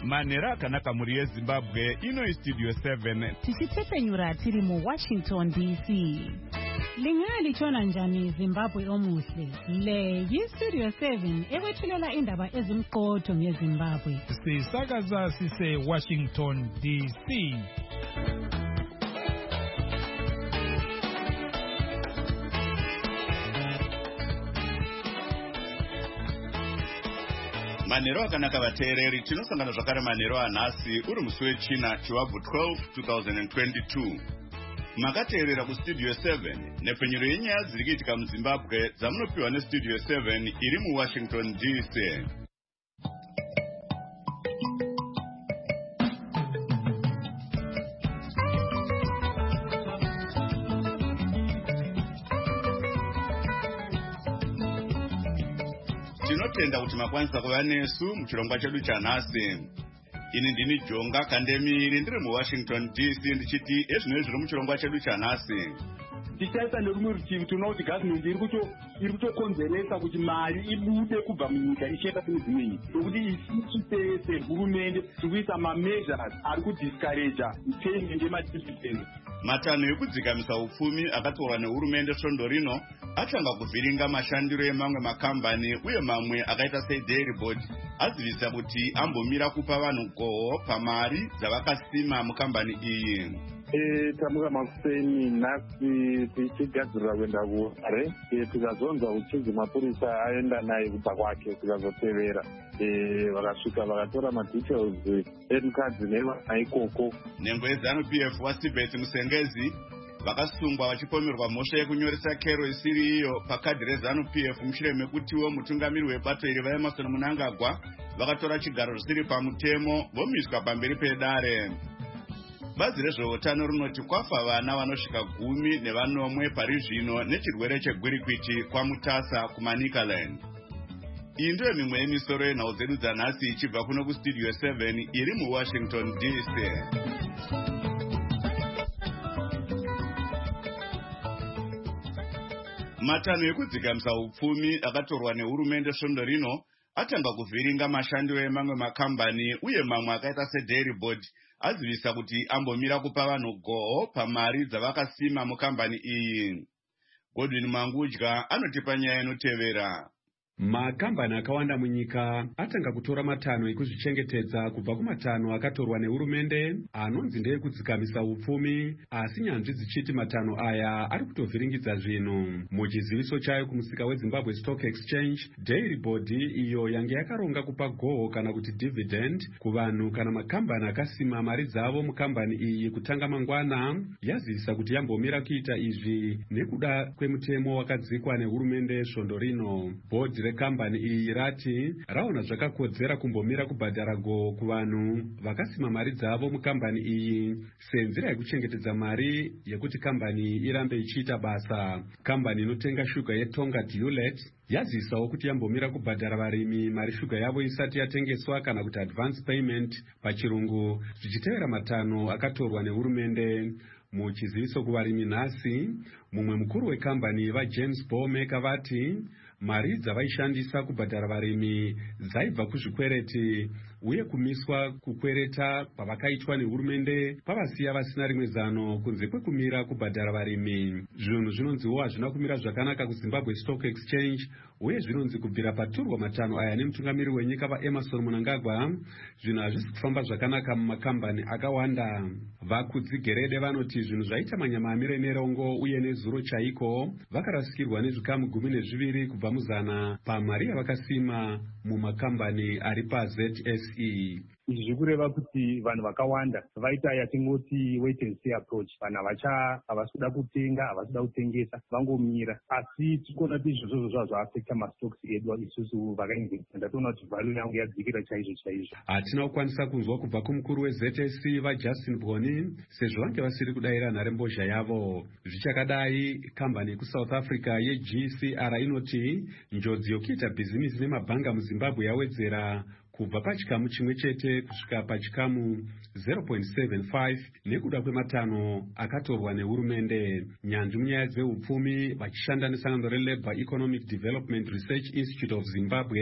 manhero akanaka mhuri yezimbabwe. Ino Studio 7 tichitepenyura tiri muWashington DC. Lingalitshona njani Zimbabwe omuhle? Le yiStudio 7 ekwethulela indaba ezimqotho ngeZimbabwe. Sisakaza sise Washington DC. manhero akanaka vateereri, tinosangana zvakare manhero anhasi uri musi wechina chiwabvu 12 2022. Makateerera kuStudio 7 nepfenyuro yenyaya dziri kuitika muZimbabwe dzamunopiwa neStudio 7 iri muWashington DC. Tinotenda kuti makwanisa kuva nesu muchirongwa chedu chanhasi. Ini ndini Jonga Kandemiri ndiri muWashington DC ndichiti ezvino zviri muchirongwa chedu chanhasi. Tichaisa nerumwe rutivi tinoona kuti government iri kutokonzeresa kuti mari ibude kubva munyika ichienda kune dzimwe nyika. Nokuti isusu sehurumende tiri kuisa mameasures ari kudiscouraja payment yemadividend. Matanho ekudzikamisa upfumi akatorwa nehurumende svondo rino atanga kuvhiringa mashandiro emamwe makambani uye mamwe akaita seDairy Board adzivisa kuti ambomira kupa vanhu goho pamari dzavakasima mukambani iyi. Tamuka makuseni nhasi tichigadzirira kuenda kuHarare, tikazonzwa uchinzi mapurisa aenda naye kubva kwake, tikazotevera vakasvika vakatora madetails emukadzi nevana ikoko. Nhengo yeZANU-PF waSibet Musengezi vakasungwa vachipomerwa mhosva yekunyoresa kero isiri iyo pakadhi reZANU-PF mushure mekutiwo mutungamiri webato iri vaEmmerson Mnangagwa vakatora chigaro zvisiri pamutemo vomiswa pamberi pedare. Bazi rezveutano rinoti kwafa vana vanosvika 10 pari zvino nechirwere chegwirikwiti kwaMutasa kuManicaland. Iyi ndiyo mimwe yemisoro yenhau dzedu dzanhasi ichibva kuno kuStudio 7 iri muWashington DC. Matanho ekudzikamisa upfumi akatorwa nehurumende svondo rino atanga kuvhiringa mashandiro emamwe makambani uye mamwe akaita seDairy Board adzivisa kuti ambomira kupa vanhu goho pamari dzavakasima mukambani iyi. Godwin Mangudya anotipa nyaya inotevera. Makambani akawanda munyika atanga kutora matanho ekuzvichengetedza kubva kumatanho akatorwa nehurumende anonzi ndeyekudzikamisa upfumi, asi nyanzvi dzichiti matanho aya ari kutovhiringidza zvinhu. Muchiziviso chayo kumusika weZimbabwe Stock Exchange, Dairy Board iyo yange yakaronga kupa goho kana kuti dividend kuvanhu kana makambani akasima mari dzavo mukambani iyi kutanga mangwana, yazivisa kuti yambomira kuita izvi nekuda kwemutemo wakadzikwa nehurumende svondo rino. Board rekambani iyi rati raona zvakakodzera kumbomira kubhadhara goho kuvanhu vakasima mari dzavo mukambani iyi senzira yekuchengetedza mari yekuti kambani iyi irambe ichiita basa. Kambani inotenga shuga yeTonga Diulet yazivisawo kuti yambomira kubhadhara varimi mari shuga yavo isati yatengeswa kana kuti advance payment pachirungu, zvichitevera matanho akatorwa nehurumende. Muchiziviso kuvarimi nhasi, mumwe mukuru wekambani vaJames Bowmaker vati mari dzavaishandisa kubhadhara varimi dzaibva kuzvikwereti uye kumiswa kukwereta kwavakaitwa nehurumende pavasiya vasina rimwe zano kunze kwekumira kubhadhara varimi. Zvinhu zvinonziwo hazvina kumira zvakanaka kuZimbabwe Stock Exchange uye zvinonzi kubvira paturwa matanho aya nemutungamiri wenyika vaEmmerson Mnangagwa zvinhu hazvisi kufamba zvakanaka mumakambani akawanda. Vakudzigerede vanoti zvinhu zvaita manyama amire nerongo uye nezuro chaiko vakarasikirwa nezvikamu 12 kubva muzana pamari yavakasima mumakambani ari paZSE. Izvi zvikureva kuti vanhu vakawanda vaita yatingoti wait and see approach. Vanhu havasi kuda kutenga, havasi kuda kutengesa, vangomira. Asi tikuona kuti izvozvo zvazvaafekta mastocks edu isusu vakainvesta. Ndatoona kuti value yangu yadzikira chaizvo. Hatina kukwanisa kunzwa kubva kumukuru weZSE vaJustin Boni sezvo vange vasiri kudayira nharembozha yavo. Zvichakadai, kambani kuSouth Africa yeGCR inoti njodzi yokuita bhizinisi nemabhanga muZimbabwe yawedzera kubva pachikamu chimwe chete kusvika pachikamu 0.75 nekuda kwematanho akatorwa nehurumende. Nyanzvi munyaya dzeupfumi vachishanda nesangano reLabour Economic Development Research Institute of Zimbabwe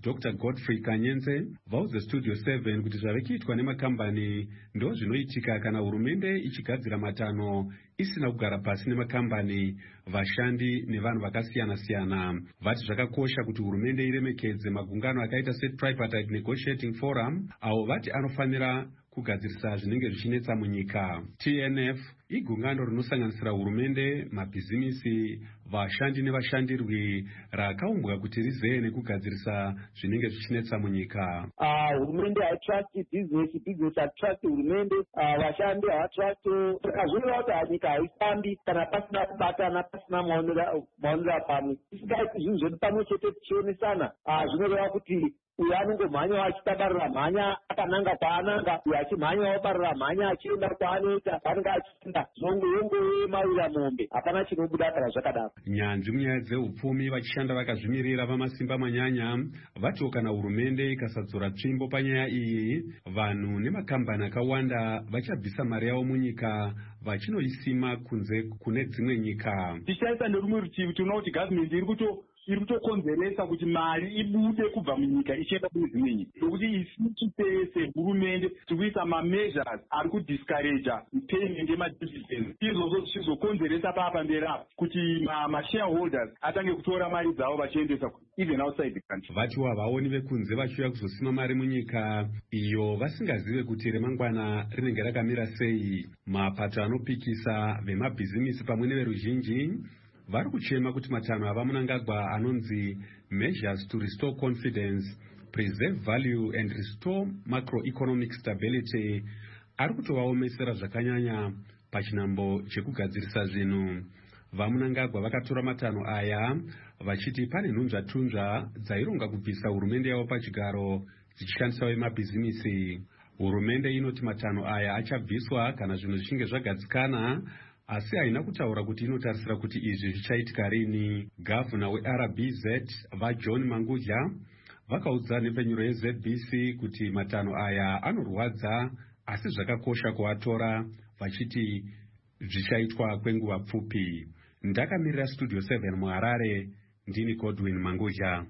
Dr. Godfrey Kanyenze vaudze Studio 7 kuti zvave kuitwa nemakambani ndo zvinoitika kana hurumende ichigadzira matanho isina kugara pasi nemakambani, vashandi nevanhu vakasiyana-siyana. Vati zvakakosha kuti hurumende iremekedze magungano akaita seTripartite Negotiating Forum, avo vati anofanira kugadzirisa zvinenge zvichinetsa munyika. TNF igungano rinosanganisira hurumende, mabhizimisi, vashandi nevashandirwi rakaumbwa kuti rizeye nekugadzirisa zvinenge zvichinetsa munyika. Hurumende haitrust business, business haitrust hurumende, vashandi haitrust. Zvinoita kuti nyika haifambi kana pasina kubatana, pasina maonera pamwe. Tisingaiti zvinhu zvedu pamwe chete tichionesana, zvinoreva kuti uyu anongomhanya achitabarira mhanya akananga kwaananga, uyu achimhanya obarira mhanya achienda kwaanoita, paanenge achienda zvongomawira mombe, hapana chinobuda kana zvakadaro. Nyanzvi munyaya dzeupfumi vachishanda vakazvimirira vamasimba manyanya vatiwo kana hurumende ikasadzora tsvimbo panyaya iyi, vanhu nemakambani akawanda vachabvisa mari yavo munyika vachinoisima kunze kune dzimwe nyika. Tichaisa nerumwe rutivi tinoona kuti gavhimenti iri kutokonzeresa kuti mari ibude kubva munyika ichienda kune dzimwe nyika, nokuti isusu sehurumende tiri kuisa mameasures ari kudiscouraja payment yemadividends, izvozvo zvichizokonzeresa pamberi apo kuti mashareholders atange kutora mari dzavo vachiendesa even outside the country. Vatiwo havaoni vekunze vachiuya kuzosima mari munyika iyo vasingazive kuti remangwana rinenge rakamira sei. Mapato anopikisa vemabhizimisi pamwe neveruzhinji vari kuchema kuti matanho ava Mnangagwa anonzi Measures to Restore Confidence, Preserve Value and Restore Macroeconomic Stability ari kutovaomesera zvakanyanya pachinambo chekugadzirisa zvinhu. VaMnangagwa vakatora matanho aya vachiti pane nhunzvatunzva dzaironga kubvisa hurumende yavo pachigaro dzichishandisa vemabhizimisi. Hurumende inoti matanho aya achabviswa kana zvinhu zvichinge zvagadzikana, asi haina kutaura kuti inotarisira kuti izvi zvichaitika rini. Gavhuna weRBZ vaJohn Mangudya vakaudza nhembenyuro yeZBC kuti matanho aya anorwadza asi zvakakosha kuatora, vachiti zvichaitwa kwenguva pfupi. Ndakamirira Studio 7 muHarare, ndini Godwin Mangudya.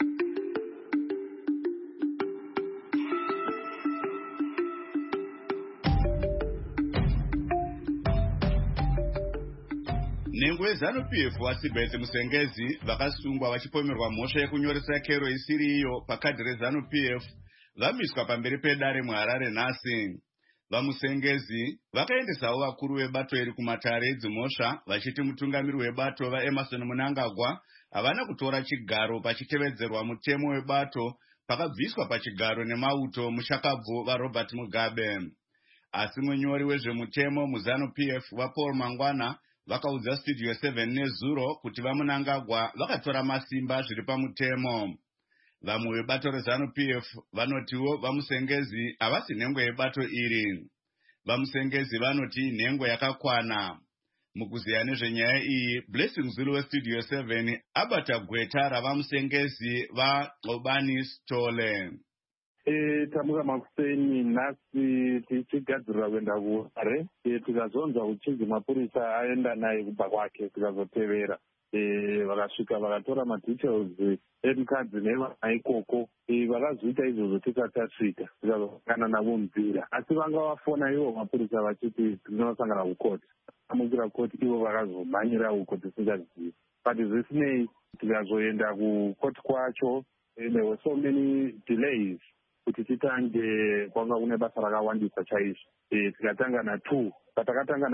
Nhengo yeZANU-PF vaSibeth Musengezi vakasungwa vachipomerwa mhosva yekunyoresa kero isiri iyo pakadhi reZANU-PF vamiswa pamberi pedare muHarare nhasi. VaMusengezi vakaendesawo vakuru vebato iri kumatare edzimhosva vachiti mutungamiri webato vaEmmerson Mnangagwa havana kutora chigaro pachitevedzerwa mutemo webato pakabviswa pachigaro nemauto mushakabvu vaRobert Mugabe. Asi munyori wezvemutemo muZANU-PF vaPaul Mangwana vakaudza Studio 7 nezuro kuti vaMnangagwa vakatora masimba zviri pamutemo. Vamwe vebato reZANU-PF vanotiwo vaMusengezi havasi nhengo yebato iri. VaMusengezi vanoti nhengo yakakwana. Mukuziya nezvenyaya iyi, Blessing Zulu weStudio 7 abata gweta ravaMusengezi vaXobani Stole. Tamuka Makuseni nhasi tichigadzirira kuenda kuHarare, tikazonzwa uchinzi mapurisa aenda naye kubva kwake, tikazotevera vakasvika vakatora madetails emukadzi nevana ikoko. Vakazoita izvozvo tisati tasvika, tikazosangana navo munzira, asi vanga vafona ivo mapurisa vachiti tinosangana kukoti. Amukira koti ivo vakazomhanyira uko tisingazivi, but zvisinei tikazoenda kukoti kwacho, there were so many delays kuti titange kwanga kune basa rakawandisa chaizvo. Tikatanga na2 patakatanga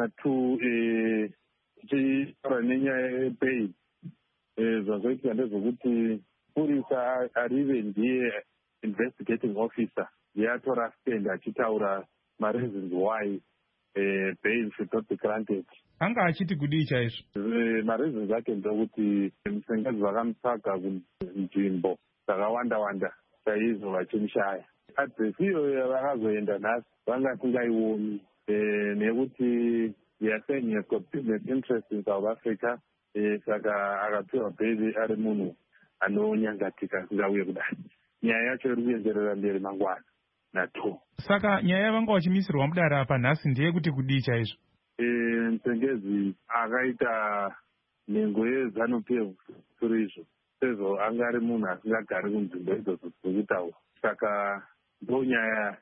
na2 tichitaura nenyaya yebail, zvazoitika ndezvokuti purisa arive ndiye investigating officer yatora stand achitaura mareasons why bail should not be granted. Anga achiti kudii chaizvo? Mareasons ake ndokuti Musengezi vakamutsvaga kunzvimbo dzakawanda-wanda chaizvo vachimushaya. Adresi iyoyo vakazoenda nhasi vanga singaioni, nekuti we are saying he has got business interest in South Africa, saka akapiwa bhail ari munhu anonyangatika asingauye kudai. Nyaya yacho iri kuenderera mberi mangwana na2. Saka nyaya yavanga vachimisirwa mudare apa nhasi ndeyekuti kudii chaizvo? Musengezi akaita nhengo yeZANU-PF suri izvo, sezvo anga ari munhu asingagari kunzvimbo idzodzo dzekutaura. Saka ndonyaya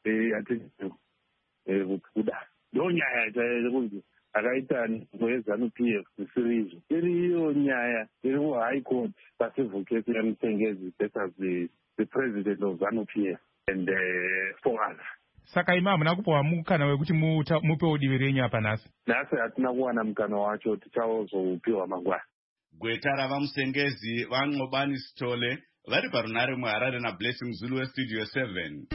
yatiri kudaro, ndonyaya yekunzi akaita nzvimbo yeZANU-PF zvisiri izvo. Iriyo nyaya iri kuHigh Court pacivil case yaMusengezi versus the president of ZANU-PF and 4 others. Saka imi hamuna kupiwa mukana wekuti mupewo divi renyu apa nhasi? Nhasi hatina kuwana mukana wacho, tichazopiwa mangwana. Gweta ravamusengezi vaNqobani Sithole vari parunare muHarare naBlessing Zulu weStudio 7.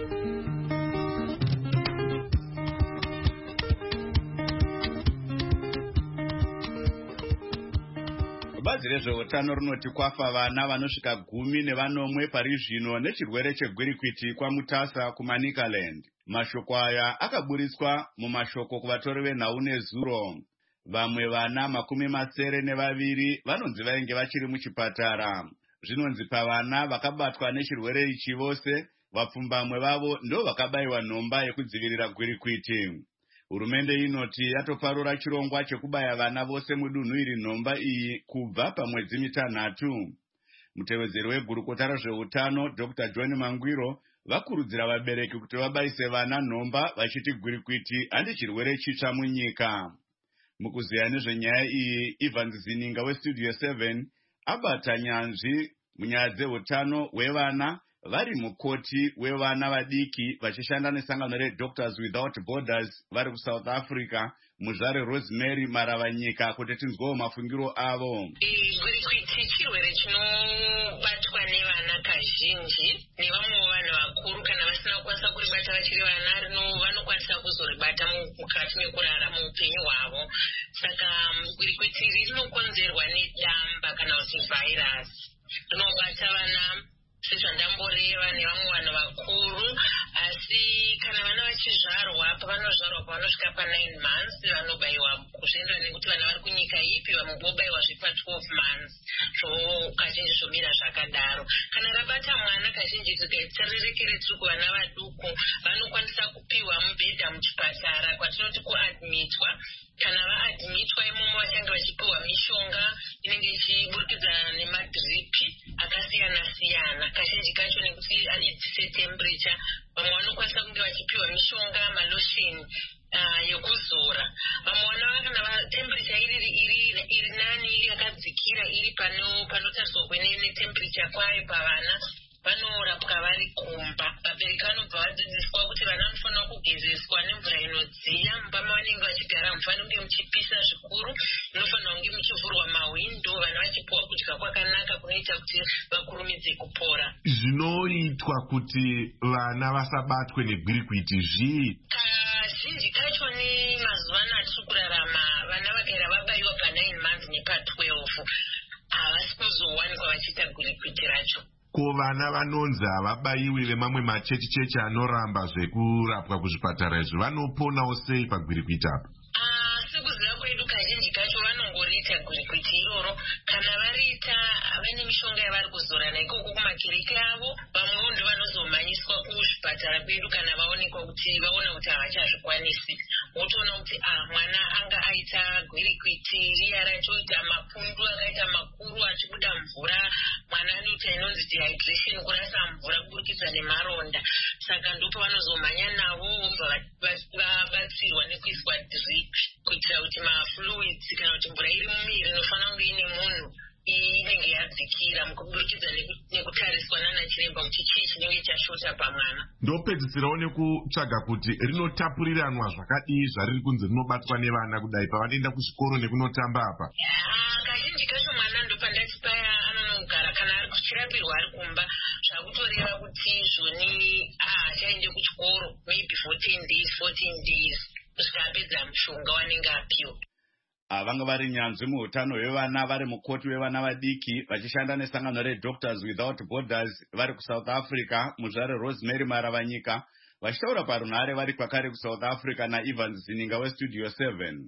Bazi rezveutano rinoti kwafa vana vanosvika 14 pari zvino nechirwere chegwirikwiti kwaMutasa kuManicaland. Mashoko aya akaburitswa mumashoko kuvatori venhau nezuro. Vamwe vana 72 vanonzi vainge vachiri muchipatara. Zvinonzi pavana vakabatwa nechirwere ichi vose, vapfumbamwe vavo ndo vakabayiwa nhomba yekudzivirira gwirikwiti. Hurumende inoti yatoparura chirongwa chekubaya vana vose mudunhu iri nhomba iyi kubva pamwedzi mitanhatu. Mutevedzeri wegurukota rezveutano Dr. John Mangwiro vakurudzira vabereki kuti vabayise vana nhomba vachiti gwirikwiti handi chirwere chitsva munyika. Mukuziya nezvenyaya iyi, Evans Zininga weStudio 7 abata nyanzvi munyaya dzeutano hwevana vari mukoti wevana vadiki vachishanda nesangano reDoctors Without Borders vari kuSouth Africa, muzvare Rosemary Maravanyika, kuti tinzwewo mafungiro avo. Gwirikwiti chirwere chinobatwa nevana kazhinji, nevamwe vanhu vakuru kana vasina kukwanisa kuribata vachiri vana vanokwanisa kuzoribata mukati mekurara muupenyu hwavo. Saka gwirikwiti rinokonzerwa nedamba kana kuti vhairasi. Rinobata vana sezvandamboreva nevamwe vanhu vakuru, asi kana vana vachizvarwa, pavanozvarwa pavanosvika pa9 months vanobayiwa zvichienderana nekuti vana vari kunyika ipi, vamwe vobayiwa zvepa12 months. Kazhinji zvomira zvakadaro. Kana rabata mwana kazhinji tirirekere tiri kuvana vaduku, vanokwanisa kupiwa mubhedha muchipatara kwatinoti kuadmitwa. Kana vaadmitwa imomo vachange vachipiwa mishonga inenge ichiburikidza nemadhiripi akasiyana-siyana. Kazhinji kacho nekuti idzise temperature, vamwe vanokwanisa kunge vachipiwa mishonga malosheni yekuzora. Vamwe vana kana temperature iri nani, iri yakadzikira, iri panotariswa netemperature kwayo pavana, vanorapwa vari kumba. Vabereki vanobva vadzidziswa kuti vana vanofanira kugezeswa nemvura inodziya. Mumba mavanenge vachigara mufanira kunge muchipisa zvikuru, munofanira kunge muchivhurwa mahwindo, vana vachipiwa kudya kwakanaka kunoita kuti vakurumidze kupora. Zvinoitwa kuti vana vasabatwe negwirikwiti zvii? Kazhinji kacho mazuva ano atiri kurarama, vana vakaira vabayiwa pa9 months nepa12 havasi kuzowanikwa vachiita gwirikwiti racho. Ko vana vanonzi havabayiwi vemamwe machechi anoramba zvekurapwa kuzvipatara izvi vanoponawo sei pagwirikwiti apa? Sekuziva kwedu kazhinji kacho vanongoriita gwirikwiti iroro. Kana variita vane mishonga yavari kuzorana ikoko kumakiriki avo, vamwewo ndo vanozomhanyiswa kuzvipatara kwedu kana vaona kuti havachazvikwanisi. Wotoona kuti mwana anga aita gwirikwiti riya rachoita mapundu akaita makuru achibuda mvura, mwana anoita inonzi dehydration, kurasa mvura kuburikidza nemaronda. Saka ndipo vanozomhanya navo vabatsirwa nekuiswa drip kuitira kuti mafluids kana kuti mvura iri mumiri inofanira kunge ine munhu inenge yadzikira mukuburikidza nekutariswa nana chiremba kuti chii chinenge chashota pamwana. Ndopedzisirawo nekutsvaga kuti rinotapuriranwa zvakadii zvariri kunzi rinobatwa nevana kudai pavanoenda kuzvikoro nekunotamba apa? Kazhinji kacho mwana ndopandati paya anonogara kana ari kuchirapirwa ari kumba, zvakutoreva kuti zvoni achaende kuchikoro maybe 14 days kusvika apedza mushonga wanenge apiwa. Vanga vari nyanzvi muutano hwevana vari mukoti wevana vadiki vachishanda nesangano reDoctors Without Borders vari kuSouth Africa, muzvare Rosemary Maravanyika, vachitaura parunhare vari kwakare kuSouth Africa naEvans Zininga weStudio 7.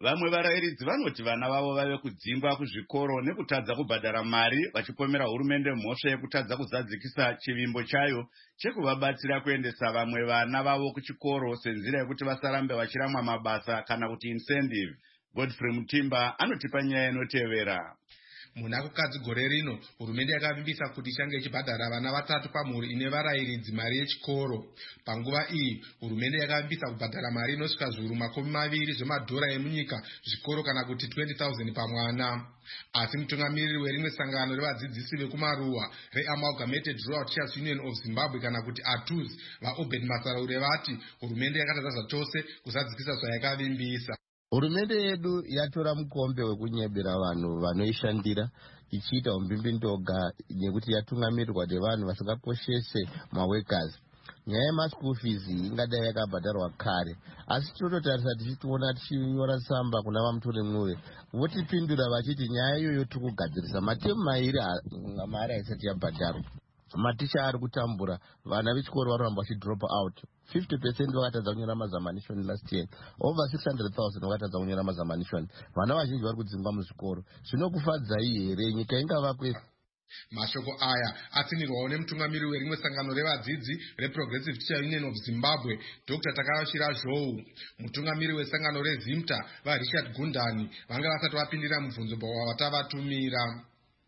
Vamwe varayiridzi vanoti vana vavo vave kudzingwa kuzvikoro nekutadza kubhadhara mari, vachipomera hurumende mhosva yekutadza kuzadzikisa chivimbo chayo chekuvabatsira kuendesa vamwe vana vavo kuchikoro senzira yekuti vasarambe vachiramwa mabasa kana kuti incentive. Godfrey Mutimba anotipa nyaya inotevera. Muna kukadzi gore rino hurumende yakavimbisa kuti ichange ichibhadhara vana 3 pamhuri ine varayiridzi mari yechikoro. Panguva iyi hurumende yakavimbisa kubhadhara mari inosvika zviuru 20 zvemadhora emunyika zvikoro kana kuti 20,000 pamwana. Asi mutungamiriri werimwe sangano revadzidzisi vekumaruwa reAmalgamated Rural Teachers Union of Zimbabwe kana kuti ATUZ vaObed Masaraure vati hurumende yakatadza chose kuzadzikisa zvayakavimbisa. Hurumende yedu yatora mukombe wekunyebera vanhu vanoishandira ichiita umbimbindoga nekuti yatungamirirwa nevanhu vasingakoshese maworkers. Nyaya yemaschool fees ingadai yakabhadharwa kare, asi tinototarisa tichitoona tichinyora tsamba kuna vaMutore Mnuve votipindura vachiti nyaya iyoyo tikugadzirisa matemu mairi mari haisati yabhadharwa. Maticha ari kutambura, vana vechikoro varamba vachidrop out. 50% vakatadza kunyora mazamanishoni last year. Over 600,000 vakatadza kunyora mazamanishoni. Vana vazhinji vari kudzingwa muzvikoro. Zvinokufadzai here nyika ingavakwe? Mashoko aya atsinirwawo nemutungamiriri werimwe sangano revadzidzi reProgressive Teacher Union of Zimbabwe, Dr. Takashira Zhou. Mutungamiriri wesangano reZimta vaRichard Gundani vanga vasati vapindira mubvunzo wavatatumira.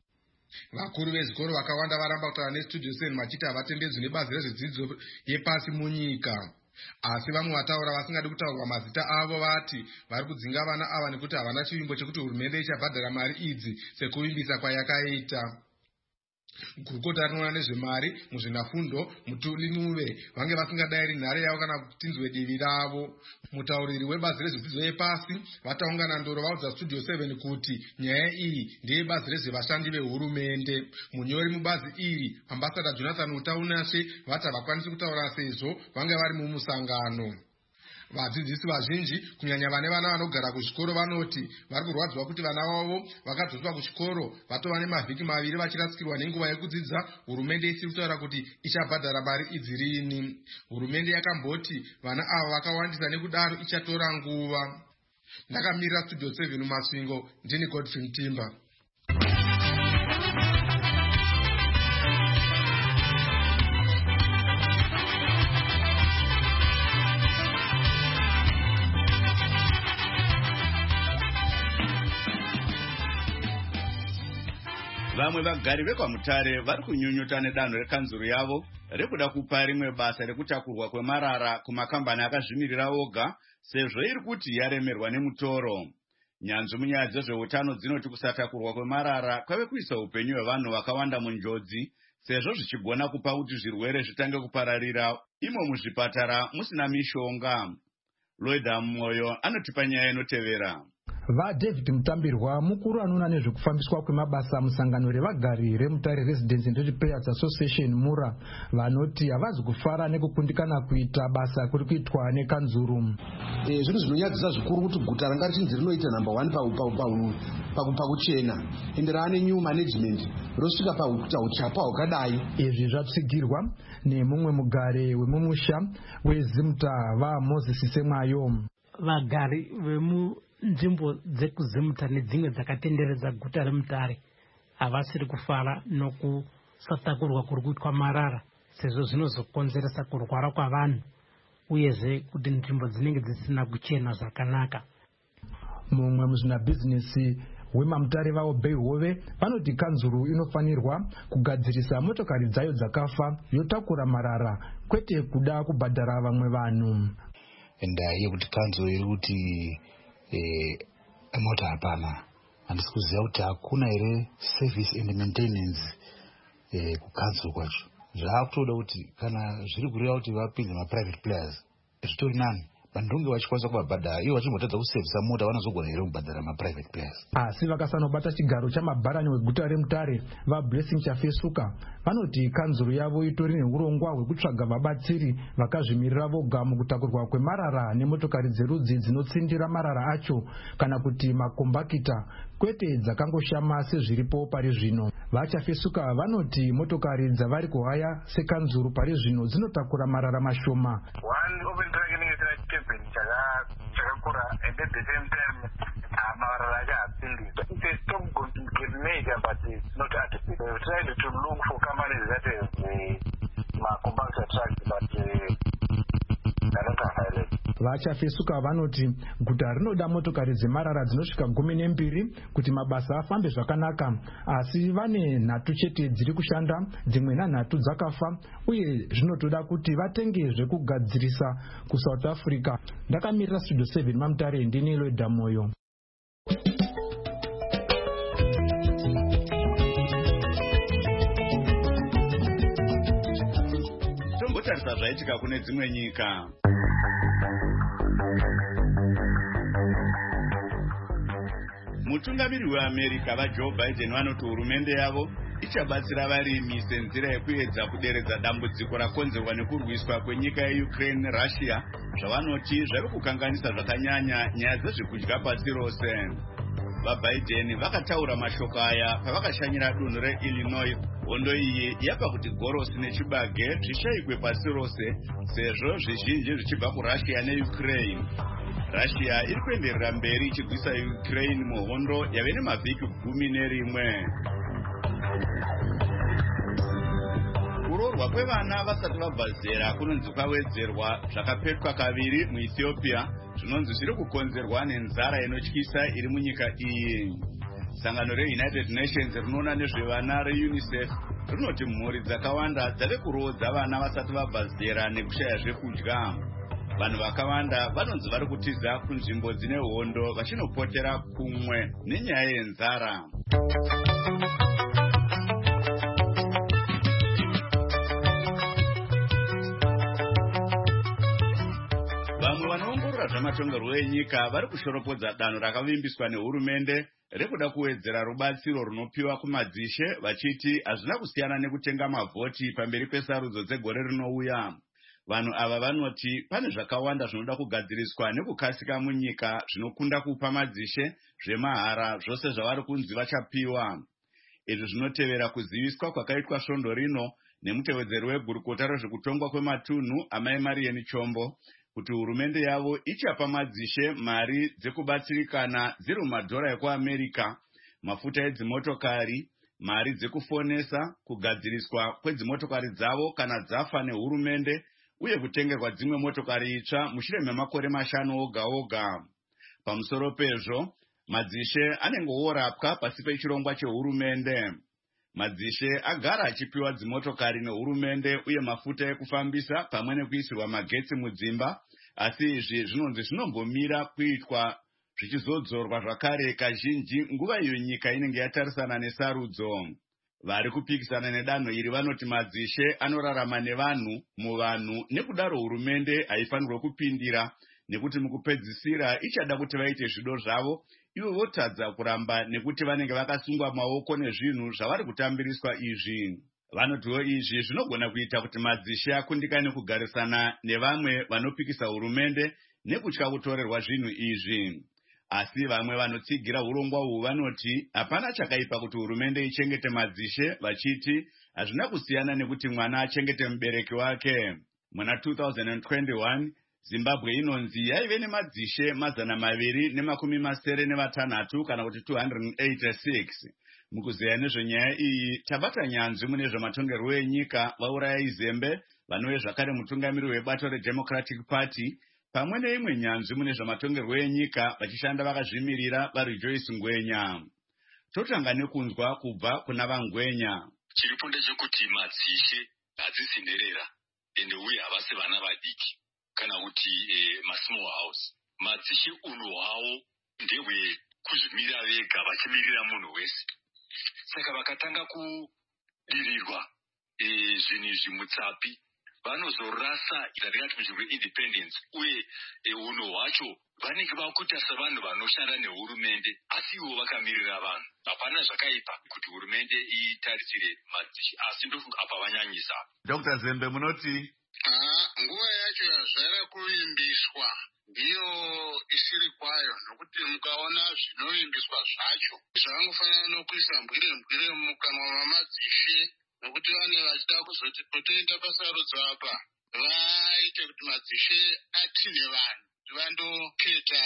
Vakuru vezvikoro vakawanda varamba kutaura neStudio 7 machiti havatendedzwi nebazi rezvedzidzo yepasi munyika. Asi vamwe vataura vasingadi kutaurwa mazita avo vati vari kudzinga vana ava nekuti havana chivimbo chekuti hurumende ichabhadhara mari idzi sekuvimbisa kwayakaita. Gurukota rinoona nezvemari muzvinafundo Mutuli Nuve vange vasingadayiri nhare yavo kana kutinzwe divi ravo. Mutauriri webazi rezvedzidzo yepasi vataungana ndoro vaudza Studio 7 kuti nyaya iyi ndeyebazi rezvevashandi vehurumende. Munyori mubazi iri Ambassador Jonathan Utaunashe vati havakwanisi kutaura sezvo vange vari mumusangano. Vadzidzisi vazhinji kunyanya vane vana vanogara kuzvikoro vanoti vari kurwadzwa kuti vana vavo vakadzoswa kuchikoro vatova nemavhiki 2 vachirasikirwa nenguva yekudzidza. Hurumende isiri kutaura kuti ichabhadhara mari idzi rini. Hurumende yakamboti vana ava vakawandisa nekudaro ichatora nguva. Ndakamirira Studio 7 Masvingo, ndini Godfrey Mutimba. Vamwe vagari vekwaMutare vari kunyunyuta nedanho rekanzuru yavo rekuda kupa rimwe basa rekutakurwa kwemarara kumakambani akazvimirira oga sezvo iri kuti yaremerwa nemutoro. Nyanzvi munyaya dzezveutano dzinoti kusatakurwa kwemarara kwave kuisa upenyu hwevanhu vakawanda munjodzi sezvo zvichigona kupa kuti zvirwere zvitange kupararira imo muzvipatara musina mishonga. Lloyd Amoyo anotipa nyaya inotevera. VaDavid Mutambirwa mukuru anoona nezvekufambiswa kwemabasa musangano revagari reMutare Residents and Players Association Mura vanoti havazi kufara nekukundikana kuita basa kuri kuitwa nekanzuru. Zvinhu zvinonyadzisa zvikuru kuti guta ranga richinzi rinoita number 1 pakuchena ende raane new management rosvika pauchapa hwakadai. Izvi zvatsigirwa nemumwe mugare wemumusha weZimta vaMoses Semwayo. Vagari nzvimbo dzekuzimta nedzimwe dzakatenderedza guta reMutare havasiri kufara nokusatakurwa kuri kuitwa marara sezvo zvinozokonzeresa kurwara kwavanhu uyezve kuti nzvimbo dzinenge dzisina kuchena zvakanaka. Mumwe muzvinabhizinesi weMamutare vaObey Hove vanoti kanzuru inofanirwa kugadzirisa motokari dzayo dzakafa yotakura marara kwete kuda kubhadhara vamwe vanhu. Ndaa yekuti kanzuru iri kuti mota hapana, handisi kuziva kuti hakuna here service and maintenance kukanzuru kwacho. Zvaakutoda kuti kana zviri kureva kuti vapinze maprivate players zvitori nani vandonge vachikwanisa kubhadhara ivo vachimbotadza kusevisa mota vanozogona here kubhadhara maprivate players. Asi vakasanobata chigaro chamabharani weguta reMutare vaBlessing Chafesuka vanoti kanzuru yavo itori neurongwa hwekutsvaga vabatsiri vakazvimirira voga mukutakurwa kwemarara nemotokari dzerudzi dzinotsindira marara acho kana kuti makombakita kwete dzakangoshama sezviripo pari zvino. VaChafesuka vanoti motokari dzavari kuhaya sekanzuru pari zvino dzinotakura marara mashoma. Chakakura and at the same time marara achaapindi. It's a stop maker, but it's not artificial. We've tried to look for companies that have compactor trucks, but they're not available. Vachafesuka vanoti guta rinoda motokari dzemarara dzinosvika 12 kuti mabasa afambe zvakanaka, asi vane nhatu chete dziri kushanda, dzimwe nhatu dzakafa, uye zvinotoda kuti vatenge zvekugadzirisa kuSouth Africa. Ndakamirira Studio 7 Mamutare, ndini Lweda Moyo. Tombotarisa zvaitika kune dzimwe nyika. Mutungamiri weAmerica vaJoe Biden vanoti hurumende yavo ichabatsira varimi senzira yekuedza kuderedza dambudziko rakonzerwa nekurwiswa kwenyika yeUkraine Russia, zvavanoti zvave kukanganisa zvakanyanya nyaya dzezvekudya pasi rose. VaBiden vakataura mashoko aya pavakashanyira dunhu reIllinois. Hondo iyi yapa kuti gorosi nechibage zvishayikwe pasi rose sezvo zvizhinji zvichibva kuRussia neUkraine. Russia iri kuenderera mberi ichigwisa Ukraine muhondo yave nemavhiki 11. Kuroorwa kwevana vasati vabva zera kunonzi kwawedzerwa zvakapetwa kaviri muEthiopia, zvinonzi zviri kukonzerwa nenzara inotyisa iri munyika iyi. Sangano reUnited Nations rinoona nezvevana reUNICEF rinoti mhuri dzakawanda dzave kuroodza vana vasati vabva zera nekushaya zvekudya. Vanhu vakawanda vanonzi vari kutiza kunzvimbo dzine hondo vachinopotera kumwe nenyaya yenzara. Vamwe vanoongorora zvamatongerwo enyika vari kushoropodza danho rakavimbiswa nehurumende rekuda kuwedzera rubatsiro runopiwa kumadzishe, vachiti hazvina kusiyana nekutenga mavhoti pamberi pesarudzo dzegore rinouya. Vanhu ava vanoti pane zvakawanda zvinoda kugadziriswa nekukasika munyika zvinokunda kupa madzishe zvemahara zvose zvavari kunzi vachapiwa. Izvi zvinotevera kuziviswa kwakaitwa svondo rino nemutevedzeri wegurukota rezvekutongwa kwematunhu Amai Marian Chombo kuti hurumende yavo ichapa madzishe mari dzekubatsirikana dziri mumadhora ekuAmerica, mafuta edzimotokari, mari dzekufonesa, kugadziriswa kwedzimotokari dzavo kana dzafa nehurumende, uye kutengerwa dzimwe motokari itsva mushure memakore 5 oga oga. Pamusoro pezvo, madzishe anenge orapwa pasi pechirongwa chehurumende. Madzishe agara achipiwa dzimotokari nehurumende uye mafuta ekufambisa pamwe nekuisirwa magetsi mudzimba, asi izvi zvinonzi zvinombomira kuitwa zvichizodzorwa zvakare kazhinji nguva iyo nyika inenge yatarisana nesarudzo. Vari kupikisana nedanho iri vanoti madzishe anorarama nevanhu muvanhu, nekudaro hurumende haifanirwe kupindira nekuti mukupedzisira ichada kuti vaite zvido zvavo, ivo votadza kuramba nekuti vanenge vakasungwa maoko nezvinhu zvavari kutambiriswa izvi. Vanotiwo izvi zvinogona kuita kuti madzishe akundikane kugarisana nevamwe vanopikisa hurumende nekutya kutorerwa zvinhu izvi. Asi vamwe vanotsigira urongwa uhu vanoti hapana chakaipa kuti hurumende ichengete madzishe, vachiti hazvina kusiyana nekuti mwana achengete mubereki wake. Muna 2021 Zimbabwe inonzi yaive nemadzishe 276 kana kuti 286. Mukuzeya nezvenyaya iyi tabata nyanzvi mune zvematongerwo enyika vauraya izembe vanove zvakare mutungamiri webato reDemocratic Party, pamwe neimwe nyanzvi mune zvamatongerwo enyika vachishanda vakazvimirira vaRejoice Ngwenya. Totanga nekunzwa kubva kuna vaNgwenya. Chiripo ndechekuti madzishe hadzisi nherera ende uye havasi vana vadiki kana kuti masmall house. Madzishe unhu hwavo ndehwe kuzvimirira vega vachimirira munhu wese. Saka vakatanga kudirirwa zvinhu zvimutsapi vanozorasa iratingati muzvinhu independence uye unhu hwacho vanenge vakuita sevanhu vanoshanda nehurumende asi ivo vakamirira vanhu. Hapana zvakaipa kuti hurumende itarisire madzishe asi ndofunga apa vanyanyisa. Dr. Zembe munoti? Nguva yacho yazvaira kuvimbiswa ndiyo isiri kwayo, nokuti mukaona zvinovimbiswa zvacho zvavangofanira nokuisa mbwire mukanwa mamadzishe, nokuti vane vachida kuzoti potoenda pasarudzo apa vaite kuti madzishe atine vanhu vandoketa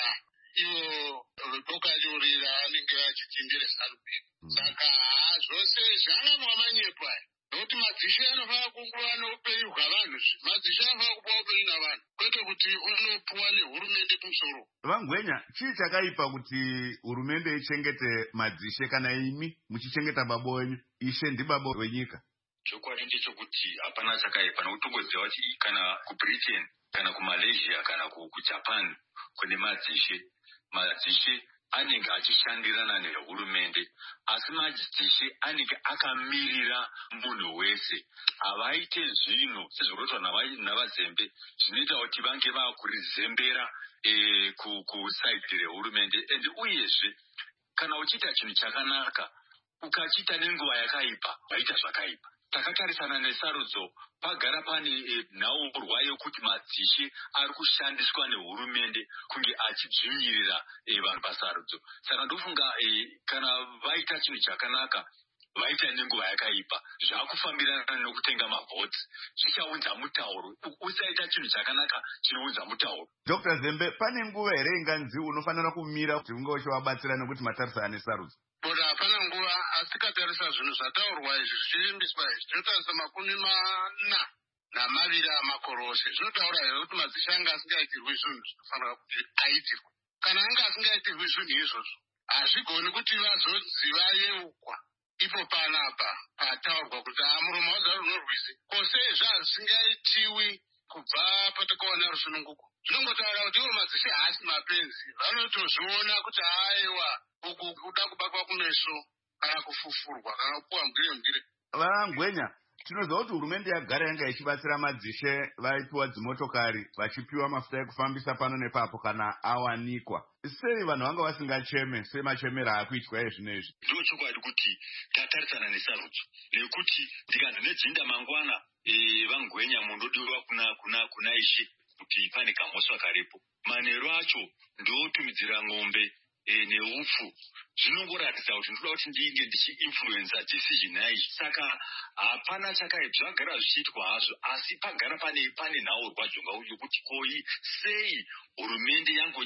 ivo veboka riori ravanenge vachitindire ZANU-PF. Saka zvose zvangamwa manyepo aya, nokuti madzishe anofanira kunguva neupenyu hwavanhu. Madzishe anofanira kupa upenyu navanhu, kwete kuti unopuwa nehurumende kumusoro. Vangwenya, chii chakaipa kuti hurumende ichengete madzishe kana imi muchichengeta babo wenyu? Ishe ndibaba wenyika. Chokwadi ndechekuti hapana chakaipa, nokuti ungoziva kuti kana kuBritain kana kuMalaysia kana kuJapan kune madzishe anenge achishandirana nehurumende, asi madzishe anenge akamirira munhu wese. Havaite zvinhu sezvinoitwa navazembe zvinoita kuti vange vakurizembera kusaidi rehurumende. And uyezve kana uchiita chinhu chakanaka ukachiita nenguva yakaipa vaita zvakaipa. Takatarisana nesarudzo pagara pane nhaurwa yokuti madzishe ari kushandiswa nehurumende kunge achidzvinyirira vanhu pasarudzo. Saka ndofunga kana vaita chinhu chakanaka vaita nenguva yakaipa zvakufambirana nokutenga mavhoti zvichaunza mutauro. Usaita chinhu chakanaka chinounza mutauro. Dr. Zembe, pane nguva here inganzi unofanira kumira kuti unge uchivabatsira nekuti matarisana nesarudzo? Boda hapana nguva, asi tikatarisa zvinhu zvataurwa izvi zvichivimbiswa izvi zvinotarisa 42 amakore ose. Zvinotaura here kuti madzishe anga asingaitirwi zvinhu zvinofanira kuti aitirwe. Kana anga asingaitirwi zvinhu izvozvo hazvigoni kuti vazonzi vayeukwa ipo panapa pataurwa kuti muromo wazaro runorwisi kwose zvazisingaitiwi kubva patakaona rusununguko. Zvinongotaura kuti ivo madzishe haasi mapenzi, vanotozviona kuti aiwa uku kuda kubakwa kumeso kana kufufurwa kana kupuwa mbwire. Vangwenya, tinoziva kuti hurumende yagara yanga ichibatsira madzishe vaipiwa dzimotokari vachipiwa mafuta ekufambisa pano nepapo kana awanikwa. Sei vanhu vanga vasingacheme semachemera akuitwa ezvinezvi? Ndiro chokwadi kuti tatarisana nesarudzo nekuti ndikanzi nedzinda mangwana Vangwenya munodiwa kuna Ishe kuti pane kamhosva karipo. Manero acho ndotumidzira ng'ombe neupfu. Zvinongoratidza kuti ndoda kuti ndinge ndichiinfluenza decision yaizvi. Saka hapana chakaipa, zvagara zvichiitwa hazvo, asi pagara pane nhaurwa jonga uyu kuti koi sei hurumende yangu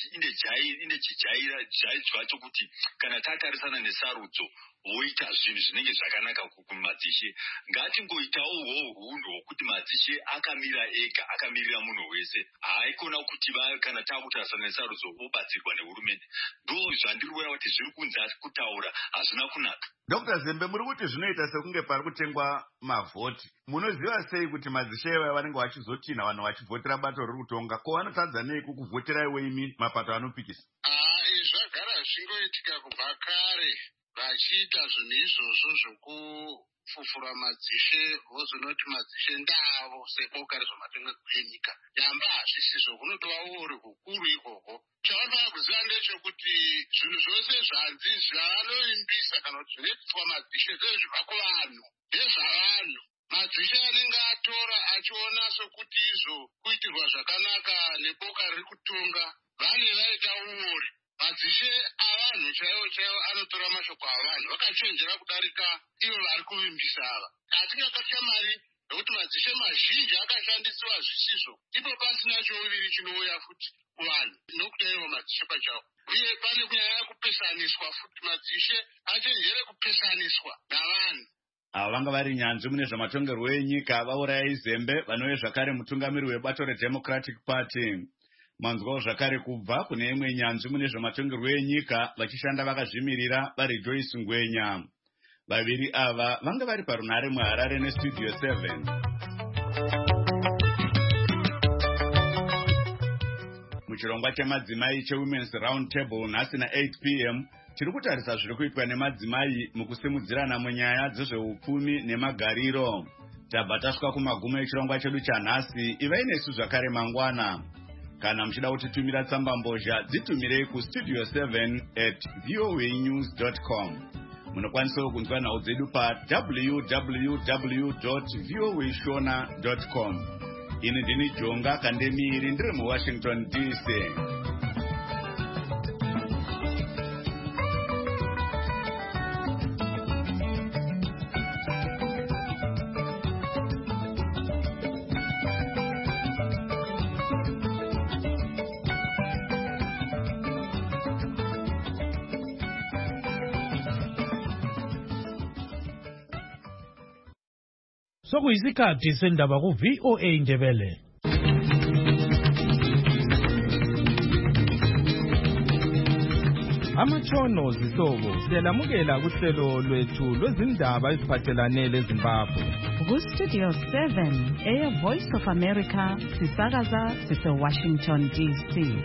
ine chijairwa chokuti kana tatarisana nesarudzo voita zvinhu zvinenge zvakanaka kumadzishe. Ngatingoitawo hunhu hwokuti madzishe akamira ega, akamirira munhu wese. Haikona kuti kana takutarisana nesarudzo vobatsirwa nehurumende. Ndo zvandiriwira kuti zviri kunzi asi kutaura hazvina kunaka. Dr. Zembe, muri kuti zvinoita sekunge pari kutengwa mavhoti. Munoziva sei kuti madzishe ivaya vanenge vachizotinha vanhu vachivhotera bato riri kutonga? Ko vanotadza nei kukuvhoterai imi mapato anopikisa? Zvagara zvichingoitika kubva kare vachiita zvinhu izvozvo zvokufufura madzishe vozonoti madzishe ndavo seboka rezvematongerwo enyika. Yamba hazvisizvo, kunotova uri hukuru ikoko. Chavanofanira kuziva ndechekuti zvinhu zvose zvanzi zvavanoimbisa kana kuti zvinoitwa madzishe zvezviva kuvanhu ndezvavanhu. Madzishe anenge atora achiona sokuti izvo kuitirwa zvakanaka neboka riri kutonga vane vaita uori. Madzishe avanhu chaivo anotora mashoko avanhu vakachenjera kudarika ivo vari kuvimbisa ava. Hatingakatya mari nokuti madzishe mazhinji akashandisiwa zvisizvo, ipo pasina chouviri chinouya futi kuvanhu nokuda ivo madzishe pachavo. Uye pane kunyanya kupesaniswa futi, madzishe achenjere kupesaniswa navanhu. Ava vanga vari nyanzvi mune zvamatongerwo enyika vaurayai Zembe, vanove zvakare mutungamiri webato reDemocratic Party. Manzwawo zvakare kubva kune imwe nyanzvi mune zvamatongerwo enyika vachishanda vakazvimirira vari Joyce Ngwenya. Vaviri ava vanga vari parunhare muHarare neStudio 7. Muchirongwa chemadzimai cheWomen's Round Table nhasi na8 p.m. tiri kutarisa zviri kuitwa nemadzimai mukusimudzirana munyaya dzezveupfumi nemagariro. Tabva tasvika kumagumo echirongwa chedu chanhasi. Ivai nesu zvakare mangwana. Kana muchida kutitumira tsamba mbozha dzitumirei kustudio 7@voanews.com. Munokwanisawo kunzwa nhau dzedu pa www.voashona.com. Ini ndini Jonga Kandemiri, ndiri muWashington DC. Sokuyisikhathi sendaba ku VOA Indebele. Amatshono zihlobo siyalamukela kuhlelo lwethu lwezindaba eziphathelane leZimbabwe. Ku-Studio 7 Voice of America sisakaza sise-Washington DC.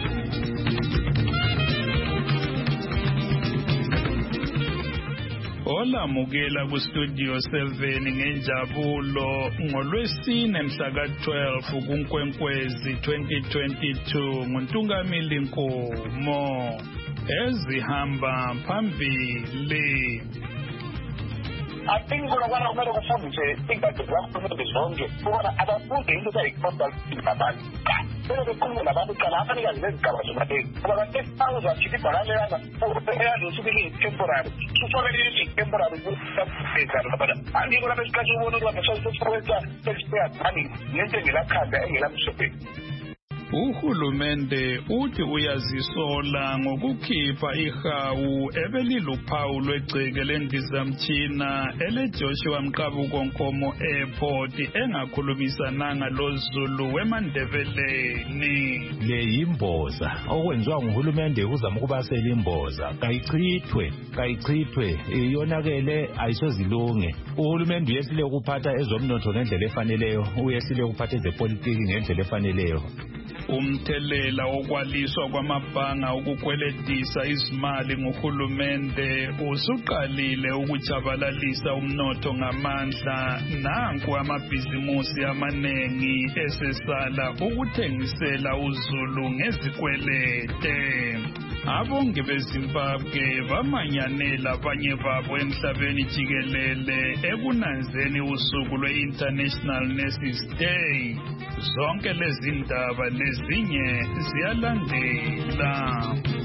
Olamukela ku-Studio 7 ngenjabulo ngolwesine mhla ka-12 kuNkwenkwezi 2022 nguNtungamili Nkomo. Ezihamba phambili. I think kulokwana kumele kufundiswe ingadi zakufunde zonke ukubana abafunde into ezayikhomba abantu bebe bekhulume nabantu kuqala abanikazi bezigaba zomatezi ngoba batesipawuza akhipha ibhakane eyazosuke liyi-temporary kufanele liyi-temporary kusaezana labana angiko lapho esikhathi ubona ukuthi basasesiwenza expert nento engelakhanda engelamhlophe. Uhulumende uthi uyazisola ngokukhipha ihawu ebeliluphawu lwegceke lendizamtshina eleJoshua Mqabuko Nkomo Airport engakhulumisananga loZulu weMandeveleni. Le yimboza okwenziwa nguhulumende ukuzama ukubasela imboza kayichithwe iyonakele ayisozilunge. Uhulumende uyehlile ukuphatha ezomnotho ngendlela efaneleyo, uyehlile ukuphatha ezepolitiki ngendlela efaneleyo. Umthelela wokwaliswa kwamabhanga ukukweletisa izimali nguhulumende usuqalile ukujabalalisa umnotho ngamandla. Nanku amabhizimusi amanengi esesala ukuthengisela uZulu ngezikwelete. Abongi beZimbabwe bamanyanela abanye babo emhlabeni jikelele ekunanzeni usuku lwe-International Nurses Day. Zonke lezi ndaba lezinye ziyalandela.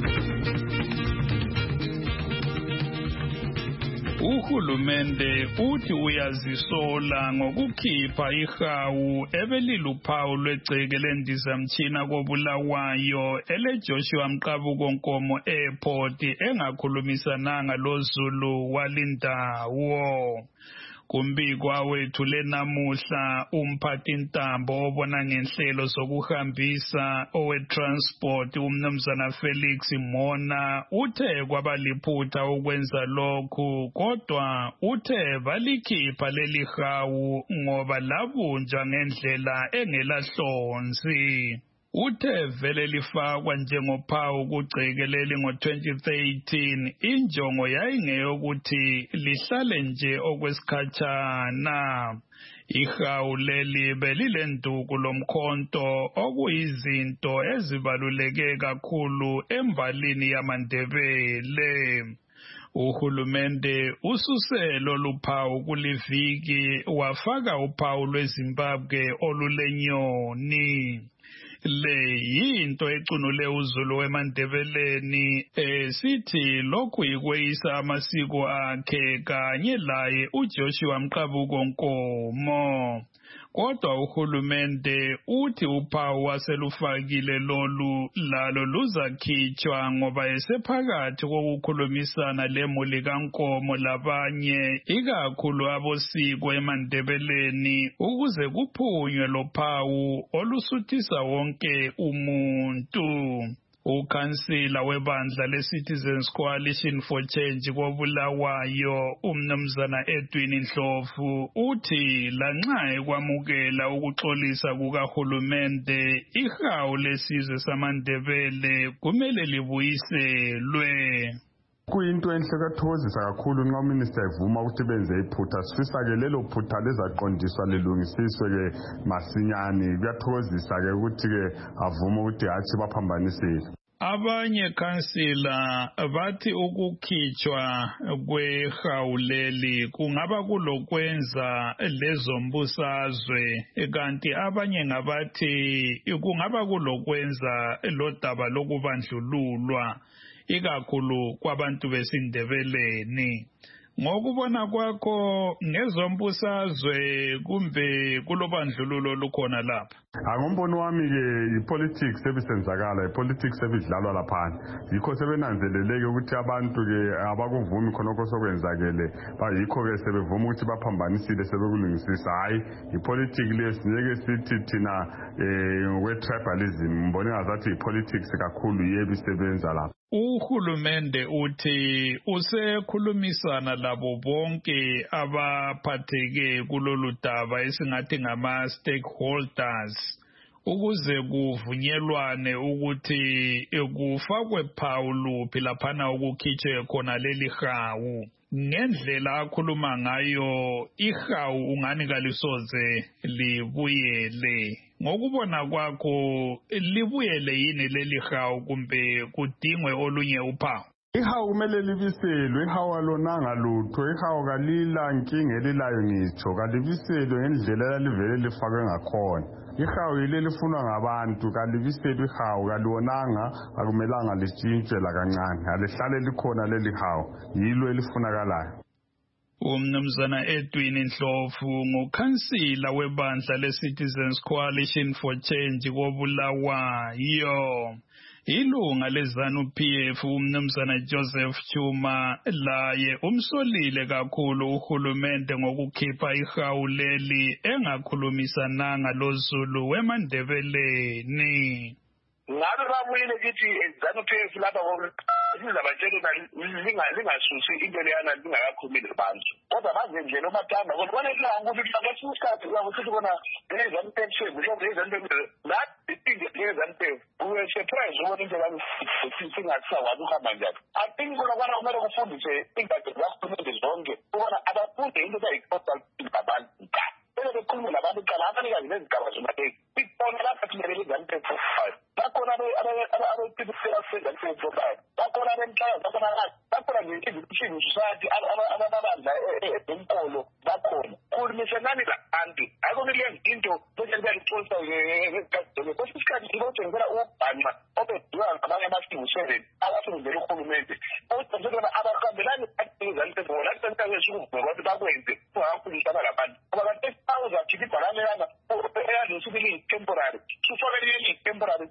Uhulumende uthi uyazisola ngokukhipha ihawu ebeliluphawu lwegceke lendizamtshina koBulawayo eleJoshua Mqabuko Nkomo Airport engakhulumisananga loZulu walindawo. Kumbiko awethu lenamuhla umphathi ntambo obona ngenhlelo zokuhambisa owetransport umnumzana Felix Mona uthe kwabaliphutha ukwenza lokhu kodwa uthe balikhipha leli hawu ngoba labunjwa ngendlela engelahlonzi. Uthe vele lifakwa njengophawu kugceke leli ngo-2013 injongo yayingeyokuthi lihlale nje okwesikhatshana. Ihawu leli belilenduku lomkhonto okuyizinto ezibaluleke kakhulu embalini yamaNdebele. Uhulumende ususelo luphawu kuliviki wafaka uphawu lweZimbabwe olulenyoni. Le yinto ecunule uZulu weMandebeleni sithi lokhu yikweyisa amasiko akhe kanye laye uJoshua Mqabuko Nkomo. Kodwa uhulumende uthi uphawu waselufakile lolu lalo luzakhitshwa ngoba esephakathi kokukhulumisana lemuli kaNkomo labanye ikakhulu abosiko eMandebeleni ukuze kuphunywe lophawu olusuthisa wonke umuntu. Ukhansila webandla le-Citizens Coalition for Change koBulawayo umnumzana Edwin Ndlovu uthi lanxa ekwamukela ukuxolisa kukahulumende ihawu lesizwe samaNdebele kumele libuyiselwe. Kuyinto enhle kathokozisa kakhulu nxa uminister evuma ukuthi benze iphutha sifisa-ke lelo phutha lizaqondiswa lilungisiswe-ke masinyane. Kuyathokozisa-ke ukuthi-ke avume ukuthi hatshi baphambanisile. Abanye kansila bathi ukukhitshwa kwehawu leli kungaba kulokwenza lezombusazwe kanti abanye ngabathi kungaba kulokwenza lodaba lokubandlululwa ikakhulu kwabantu besindebeleni. Ngokubona kwakho ngezombusazwe kumbe kulobandlululo lukhona lapha? Ngombono wami-ke i-politics ebisenzakala, i-politics ebidlalwa laphana. Yikho sebenanzeleleke ukuthi abantu-ke abakuvumi khonokho sokwenzakele, yikho-ke sebevuma ukuthi baphambanisile sebekulungisisa. Hayi, i-politics le singeke sithi thina ngokwe-tribalism, mbone ngazathi i-politics kakhulu yebo isebenza lapha. Uhulumende uthi usekhulumisana labo bonke abaphatheke kulolu daba esingathi ngama-stakeholders ukuze kuvunyelwane ukuthi kufakwe phawu luphi laphana ukukhitshwe khona leli hawu. Ngendlela akhuluma ngayo ihawu ungani kalisoze libuyele. Ngokubona kwakho libuyele yini leli hawu kumbe kudingwe olunye uphawu? Ihawu kumele libiselwe, ihawu alonanga lutho, ihawu kalila nkinga elilayo ngitsho, kalibiselwe ngendlela lalivele lifakwe ngakhona. Ihawu yile lifunwa ngabantu, kalibiselwe ihawu, kalionanga, akumelanga litshintshwe lakancane, alihlale likhona leli hawu, yilo elifunakalayo. Umnumzana Edwin Ndlovu ngukhansila webandla le-Citizens Coalition for Change koBulawayo. Ilunga leZANU-PF umnumzana Joseph Chuma laye umsolile kakhulu uhulumende ngokukhipha ihawu leli engakhulumisananga loZulu weMandebeleni. Ngabe babuyile kithi ZANU-PF lapha sizabatshela lingasusi into leyana lingakakhulumi nabantu. Kodwa bazendlela omatanga kodwa ukuthi kwesinye isikhathi uyakuthi kona ZANU-PF ZANU-PF we were surprised ubona into singasakwazi ukuhamba njani. I think kona kumele kufundiswe ingadi zakhulumende zonke ukubona abafunde into abayikhotha abantu bekhulume nabantu kuqala abanikazi bezigaba zomateki ikona lapha thimele ZANU-PF bakhona bakhona abemhlaba bakhona nje-civil society ababandla enkolo bakhona khulumisanani labantu ayikho kuleyo into beselibalicolisa kwesinye isikhathi ibotshengisela ukubhanqa obediwa ngabanye ama-civil servant abasebenzela uhulumende otshengisela abahambelani ZANU-PF bona kusentakwesu ukuthi bakwenze ungakakhulisana labantu ngoba kanti uzakhipha ibhalane lana eyadlusuke liyi-temporary sufakele liyi-temporary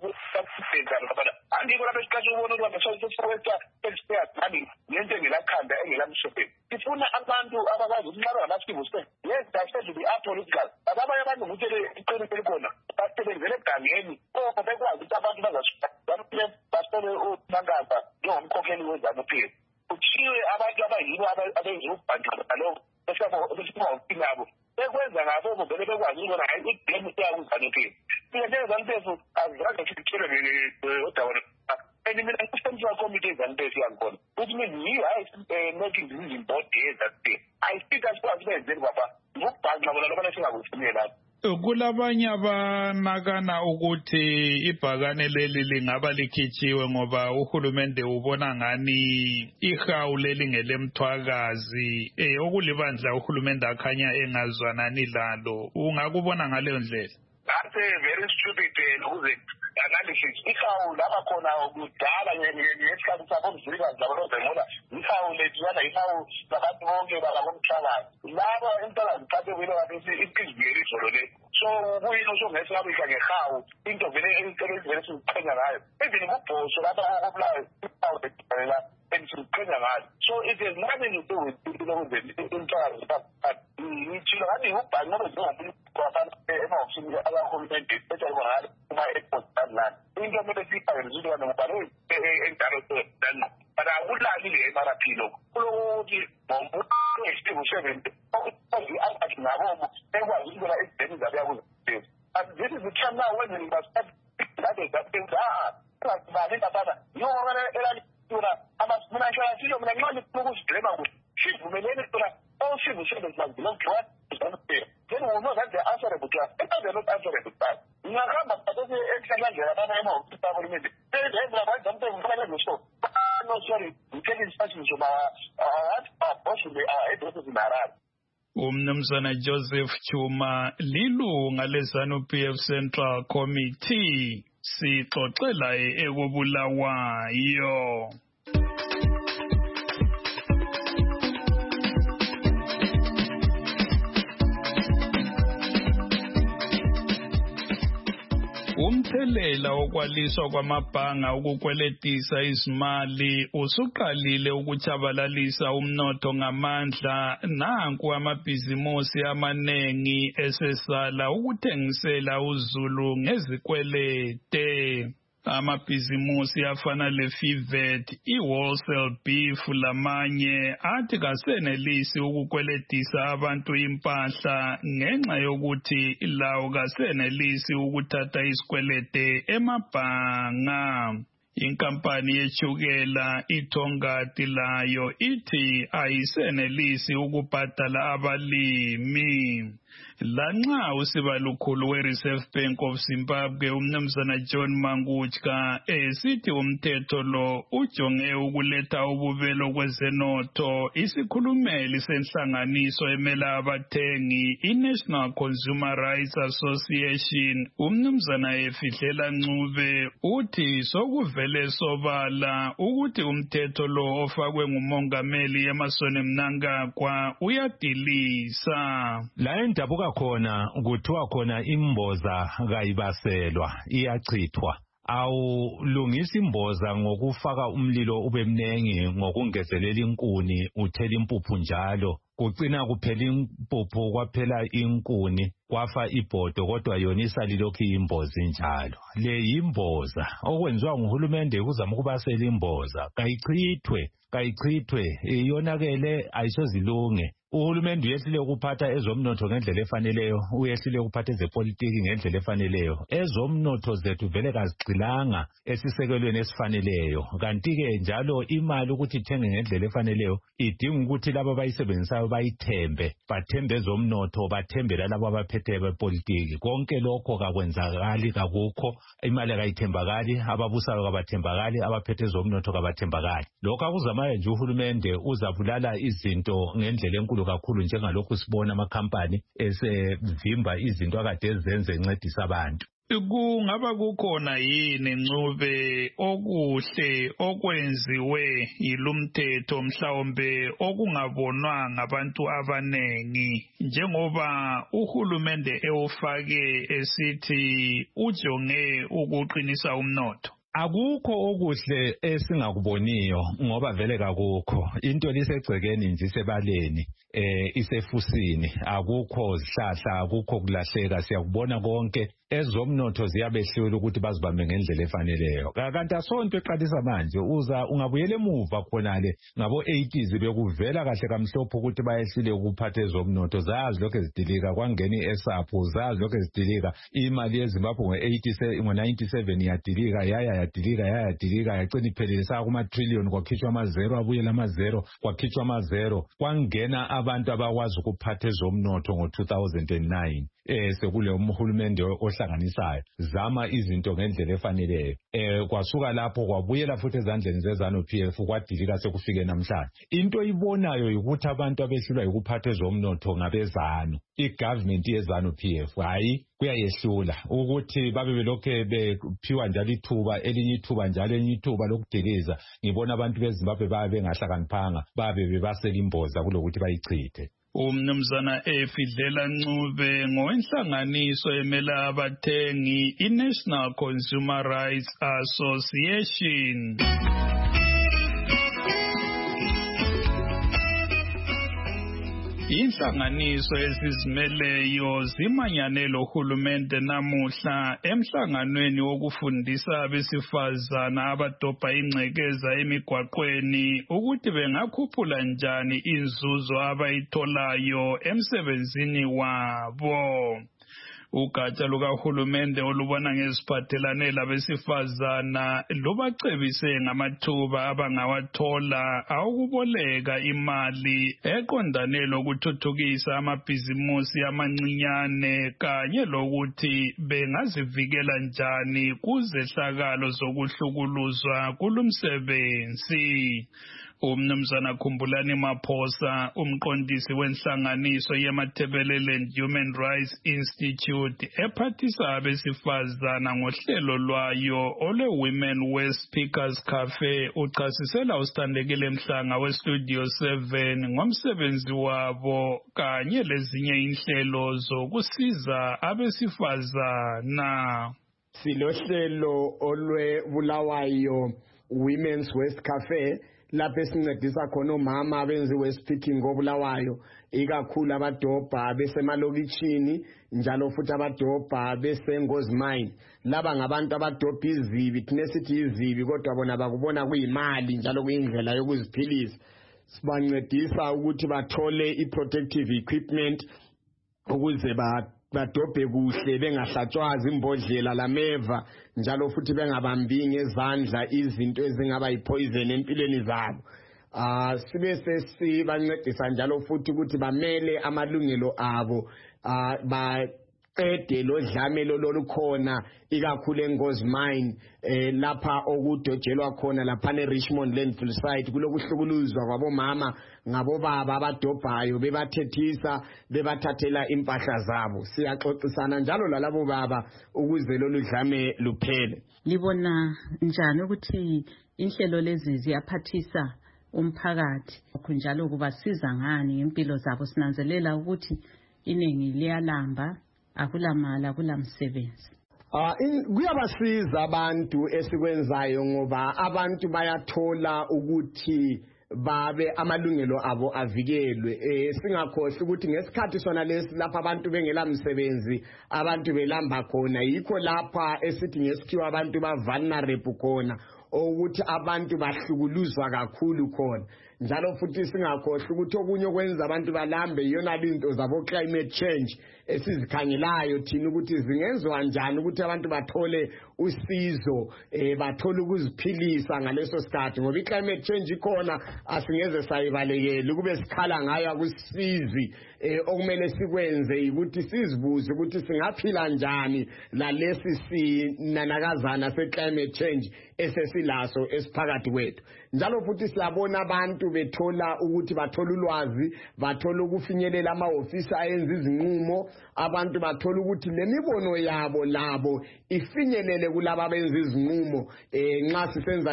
andiko lapho esikhathi ukubona ukuba sesifowetha esiyazani ngento engelakhanda engelamhlophe sifuna abantu abakwazi ukuthi nxa bangama-civil servant yes they be apolitical but abanye abantu ngutshele iqiniso elikhona basebenzele egangeni bekwazi ukuthi abantu bazazanu-PF basele uMankasa njengomkhokheli weZANU-PF kuthiwe abantu abayibo abenza ukubhanqa lokho besingawuphilabo bekwenza ngabo vele bekwazi ukubona hayi igame iyakuZANU-PF njenge-ZANU-PF azange sitshele odawona and mina ngu-central committee eZANU-PF yangibona which means yiyo making decision board ye-ZANU-PF I think asikwazi benzeni baba ngokubhanqa bona lobana singakuthumile lapho. Kulabanye abanakana ukuthi ibhakane leli lingaba likhitshiwe ngoba uhulumende ubona ngani ihawu leli ngelemthwakazi okulibandla uhulumende akhanya engazwanani lalo. Ungakubona ngaleyo ndlela? That's very stupid ukuze analysis ihawu laba khona kudala ngesikhathi sabo mzilikazi labo rozemula ihawu lethiyana ihawu labantu bonke babomthwakazi laba emthwakazi kade wile wathi iphizibiyeli izolo le so kuyini usongesiwabisha ngehawu into vele vele siziqhenya ngayo even kubhoso lapha okubulayo ihawu lethilela emsiziqhenya ngayo so it has nothing to do with umthwakazi ngithilo ngathi ngubhani ngoba zingomuntu emahofisini abahulumende especially ngalo kuma-airport lana into kumele siyifake ngubani endalo but akulali le MRP lokho kulokuthi ngomuntu nge-civil servant athi nabomo ekwazi ukubona ezideni zabe yakuZANU-PF and this is the time now when we must start ungazibani intabana yona elalifuna mina nhlakasilo mina nxa lifuna ukuziblema kuhle sivumeleni funa all civil servants must belong to ZANU-PF then we know that they are answerable to us and they are not answerable to us ngingahamba bathathe ehlakandlela abana emahofisi kahulumende benza ZANU-PF ngifana lezo no sorry we take instructions from our boss our head office in Harare. Umnumzana Joseph Chuma lilunga leZANU-PF Central Committee sixoxela ekobulawayo. umthelela wokwaliswa kwamabhanga ukukweletisa izimali usuqalile ukutshabalalisa umnotho ngamandla. Nanku amabhizimusi amanengi esesala ukuthengisela uzulu ngezikwelete. Amabhizimusi afana leFivet, iWholesale Beef lamanye athi kasenelisi ukukweletisa abantu impahla ngenxa yokuthi lawo kasenelisi ukuthatha isikwelete emabhanga. Inkampani yetshukela iTongati layo ithi ayisenelisi ukubhadala abalimi. Lanxa usibalukhulu we-Reserve Bank of Zimbabwe umnumzana John Mangutska esithi umthetho lo ujonge ukuletha ububelo kwezenotho, isikhulumeli senhlanganiso emela abathengi iNational Consumer Rights Association umnumzana Efidlela Ncube uthi sokuvele sobala ukuthi umthetho lo ofakwe ngumongameli Emmerson Mnangagwa uyadilisa. La endabuka khona kuthiwa khona imboza kayibaselwa iyachithwa. Awulungisa imboza ngokufaka umlilo ube mnengi ngokungezelela inkuni uthela impuphu njalo. Kucina kuphela impuphu kwaphela inkuni kwafa ibhodo kodwa yona isalilokhu imbozi njalo. Le imboza okwenziwa nguhulumende ukuzama ukubasela imboza kayichithwe iyonakele ayisozilunge. Uhulumende uyehlile ukuphatha ezomnotho ngendlela efaneleyo, uyehlile ukuphatha ezepolitiki ngendlela efaneleyo. Ezomnotho zethu vele kazigxilanga esisekelweni esifaneleyo. Kanti-ke njalo imali ukuthi ithenge ngendlela efaneleyo idinga ukuthi labo abayisebenzisayo bayithembe, bathembe ezomnotho, bathembe labo abaphethe bepolitiki. Konke lokho kakwenzakali, kakukho. Imali kayithembakali, ababusayo kabathembakali, abaphethe ezomnotho kabathembakali. Lokho akuzamayo nje uhulumende uzabulala izinto ngendlela enkulu kakhulu njengalokhu sibona amakhampani esevimba izinto akade ezenze encedisa abantu. Kungaba kukhona yini Ncube okuhle okwenziwe yilumthetho mhlawumbe okungabonwa ngabantu abanengi njengoba uhulumende ewufake esithi ujonge ukuqinisa umnotho? Akukho okuhle esingakuboniyo ngoba vele kakukho. Into lisegcekeni nje isebaleni, isefusini. Akukho zihlahla, akukho kulahleka, siyakubona konke. Ezomnotho ziyabehlela ukuthi bazibambe ngendlela efaneleyo. Kanti asonto eqalisa manje ungabuyela emuva khonale ngabo 80s bekuvela kahle kamhlophe ukuthi bayehlile ukuphatha ezomnotho. Zazi lokho ezidilika kwangena iESAPO, zazi lokho ezidilika. Imali yeZimbabwe ngo-97 yadilika, yadilika yagcina iphelele kuma trillion, kwakhitshwa amazero abuyela amazero, kwakhitshwa amazero. Kwangena abantu abakwazi ukuphatha ezomnotho ngo-2009. Sekule umhulumende ohlanganisayo zama izinto ngendlela efaneleyo. Kwasuka lapho kwabuyela futhi ezandleni zeZANU-PF kwadilika sekufike namhlanje. Into ibonayo ukuthi abantu abehlulwa ukuphatha ezomnotho ngabezanu, igovernment yeZANU-PF. Hayi kuyayehlula ukuthi babe belokhe bephiwa njalo ithuba, elinye ithuba njalo elinye ithuba lokudiliza. Ngibona abantu beZimbabwe babe bengahlakaniphanga, babe bebasela imboza kulokuthi bayichithe. Umnumzana Efidlela Ncube ngowenhlanganiso emela abathengi iNational Consumer Rights Association. Inhlanganiso ezizimeleyo zimanyane lohulumende namuhla emhlanganweni wokufundisa abesifazana abadobha ingcekeza emigwaqweni ukuthi bengakhuphula njani inzuzo abayitholayo emsebenzini wabo. Ugatsha lukahulumende olubona ngeziphathelane labesifazana lubacebise ngamathuba abangawathola awukuboleka imali eqondane lokuthuthukisa amabhizimusi amancinyane kanye lokuthi bengazivikela njani kuzehlakalo zokuhlukuluzwa kulumsebenzi. Umnumzana Khumbulani Maphosa, umqondisi wenhlanganiso yeMatabeleland Human Rights Institute ephathisa abesifazana ngohlelo lwayo ole-Women West Speakers Cafe, uchasisela uStandekile Mhlanga weStudio 7 ngomsebenzi wabo kanye lezinye inhlelo zokusiza abesifazana. silohlelo olwe Bulawayo Women's West Cafe lapho esincedisa khona omama abenziwe speaking ngobulawayo ikakhulu abadobha besemalokitshini njalo futhi abadobha besengozimine laba ngabantu abadobha izibi thina sithi izibi kodwa bona bakubona kuyimali njalo kuyindlela yokuziphilisa sibancedisa ukuthi bathole i-protective equipment ukuze badobhe kuhle bengahlatshwazi imbodlela lameva njalo futhi bengabambi ngezandla izinto ezingaba yipoison empilweni zabo sibe sesibancedisa njalo futhi ukuthi bamele amalungelo abo baqede lodlamelo lolukhona ikakhulu engozimine lapha okudojelwa khona lapha eRichmond Landfill site kulokuhlukuluzwa kwabomama ngabobaba abadobhayo bebathethisa bebathathela impahla zabo siyaxoxisana njalo lalabo baba ukuze lolu dlame luphele. Libona njani ukuthi inhlelo lezi ziyaphathisa umphakathi kunjalo kubasiza ngani ngempilo zabo sinanzelela ukuthi iningi liyalamba akulamala kulamsebenzi kuyabasiza abantu esikwenzayo ngoba abantu bayathola ukuthi babe amalungelo abo avikelwe singakhohle ukuthi ngesikhathi sona lesi lapha abantu bengela msebenzi abantu belamba khona yikho lapha esithi ngesikhiwa abantu ba vulnerable khona ukuthi abantu bahlukuluzwa kakhulu khona njalo futhi singakhohle ukuthi okunye okwenza abantu balambe yona into zabo climate change esizikhangelayo thina ukuthi zingenzwa njani ukuthi abantu bathole usizo bathole ukuziphilisa ngaleso sikhathi ngoba i-climate change ikhona asingeze sayibalekele kube sikhala ngayo akusizi okumele sikwenze ukuthi sizibuze ukuthi singaphila njani lalesi sinanakazana se-climate change esesilaso esiphakathi kwethu njalo futhi siyabona abantu bethola ukuthi bathola ulwazi bathola ukufinyelela amahhovisi ayenza izinqumo abantu bathola ukuthi lemibono yabo labo ifinyelele kulabo abenza izinqumo nxa sisenza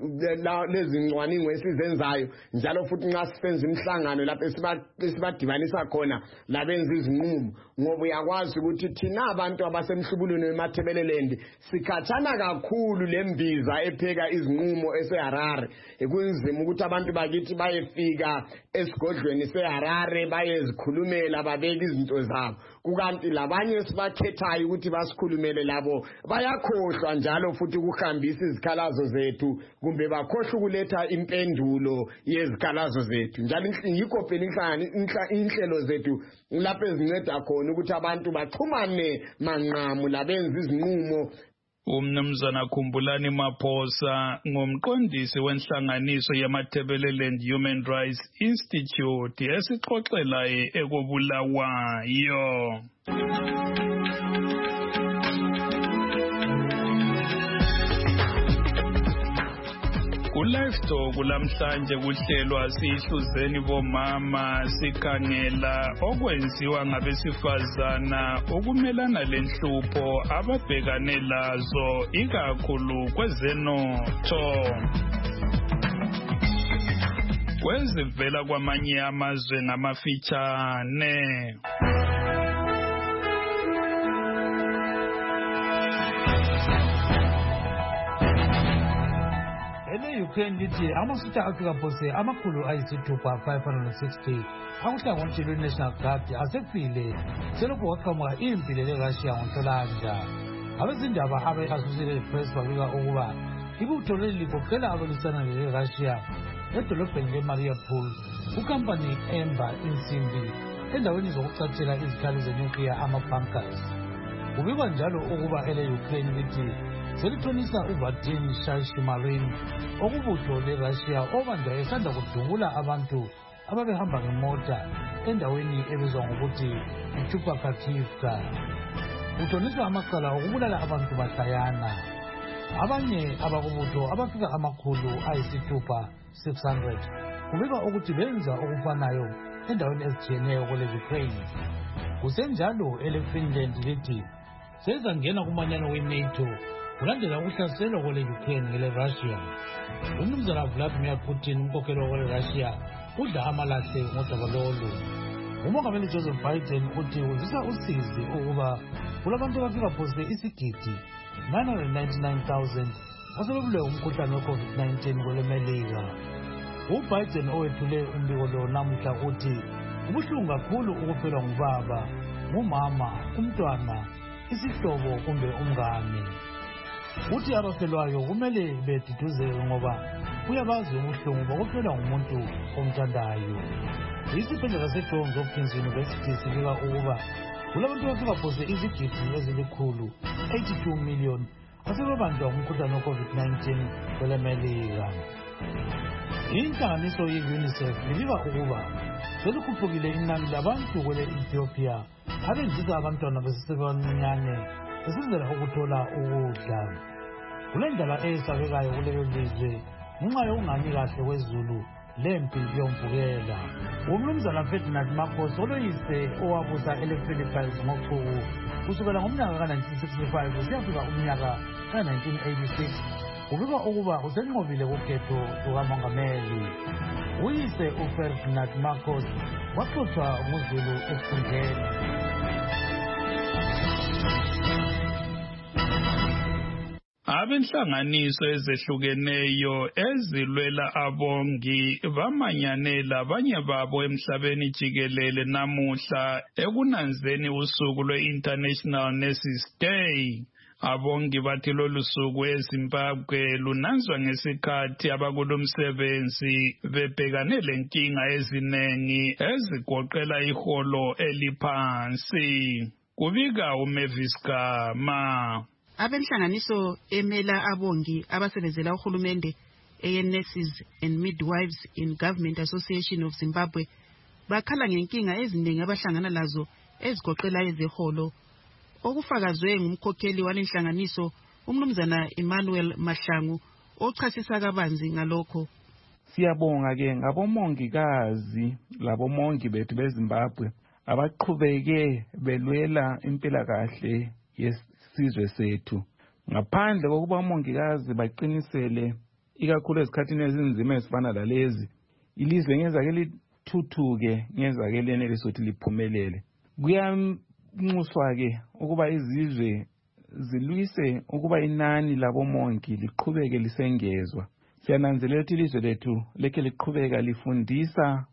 lezi ncwaningo esizenzayo njalo futhi nxa sisenza imihlangano lapho esibadibanisa khona labenza izinqumo ngoba uyakwazi ukuthi thina abantu abasemhlubulweni weMathebeleland sikhatshana kakhulu lembiza epheka izinqumo eseHarare kunzima ukuthi abantu bakithi bayefika esigodlweni seHarare bayezikhulumela babeka izinto zabo kukanti labanye sibakhethayo ukuthi basikhulumele labo bayakhohlwa njalo futhi ukuhambisa izikhalazo zethu kumbe bakhohlwa ukuletha impendulo yezikhalazo zethu njalo yikho phela inhlelo zethu lapho ezinceda khona ukuthi abantu baxhumane manqamu labenza izinqumo. Umnumzana Khumbulani Maphosa ngumqondisi wenhlanganiso yeMathebeleland Human Rights Institute esixoxela ekobulawayo. Livestock kulamhlanje kuhlelwa sihluzeni bomama sikhangela okwenziwa ngabesifazana ukumelana lenhlupho ababhekane lazo ikakhulu kwezenotho kwezivela kwamanye amazwe ngamafitshane. Ukraine lithi amasutha afikapose amakhulu ayisithupha 560 akuhlangotshelwe National Guard asefile selokhu kwaqhamuka impi leRussia ngoNhlolanja. Abezindaba abe-Associated Press babika ukuba ibutho leli ligoqela abalwisana leRussia edolobheni leMariupol kukampani emba insimbi endaweni zokucathela izikhali zenuclear ama-bunkers. Kubikwa njalo ukuba ele-Ukraine lithi selithonisa uVadim Shashimarin okubutho leRussia obanjwa esanda kudungula abantu ababehamba ngemota endaweni ebizwa ngokuthi iChupakakivka. Kutoniswa amacala okubulala abantu bahlayana. Abanye abakubutho abafika amakhulu ayisithupha 600 kubikwa ukuthi benza okufanayo endaweni ezitshiyeneyo kwele-Ukraine. Kusenjalo ele-Finland lithi sezangena kumanyano we-NATO kulandela ukuhlaselwa kwele-Ukraine ngele-Russia. Umnumzana Vladimir Putin umkhokheli wakwele-Russia udla amalahle ngodaba lolu. Umongameli Joseph Biden uthi uzisa usizi ukuba kulabantu abafika phose isigidi 999,000 basebebulawe umkhuhlane we-COVID-19 kwele Melika. UBiden owethule umbiko lo namuhla uthi kubuhlungu kakhulu ukufelwa ngubaba, ngumama, umntwana, isihlobo kumbe umngane. Uthi abafelwayo kumele beduduzeke ngoba uyabazi ubuhlungu bokufelwa ngumuntu omthandayo. Isibhedlela seJohns Hopkins University sibika ukuba kulabantu abafika izigidi ezilikhulu 82 million asebebanjwa umkhuhlane we-COVID-19 kwele Melika. Inhlanganiso ye-UNICEF libika ukuba selikhuphukile inani labantu kwele Ethiopia abenzisa abantwana besesebancinyane besenzela ukuthola ukudla. Kule ndlela eyesabekayo kulelo lizwe ngenxa yokungani kahle kwezulu lempi yomvukela. Umnumzana Ferdinand Marcos oloyise owabusa ele-Philippines ngochuku kusukela ngomnyaka ka-1965 kusiyafika umnyaka ka-1986 kubikwa ukuba usenqobile kukhetho lukamongameli. Uyise uFerdinand Marcos waxoshwa nguZulu esikhundleni. Abenhlanganiso ezehlukeneyo ezilwela abongi bamanyane labanye babo emhlabeni jikelele namuhla ekunanzeni usuku lwe-International Nurses Day. Abongi bathi lolu suku eZimbabwe lunanzwa ngesikhathi abakulomsebenzi bebhekane lenkinga eziningi ezigoqela iholo eliphansi. Kubika uMavis Gama. Abenhlanganiso emela abongi abasebenzela uhulumende eyeNurses and Midwives in Government Association of Zimbabwe bakhala ngenkinga eziningi abahlangana lazo ezigoqela ezeholo. Okufakazwe ngumkhokheli walenhlanganiso umnumzana Emmanuel Mahlangu ochasisa kabanzi ngalokho. Siyabonga ke ngabomongikazi labomongi bethu beZimbabwe abaqhubeke belwela impilakahle yesizwe sethu. Ngaphandle kokuba omongikazi baqinisele ikakhulu ezikhathini ezinzima ezifana lalezi, ilizwe ngezake lithuthuke, ngezake lenelise ukuthi liphumelele. Kuyanxuswa ke ukuba izizwe zilwise ukuba inani labomongi liqhubeke lisengezwa. Siyananzelela ukuthi ilizwe lethu lekhe liqhubeka lifundisa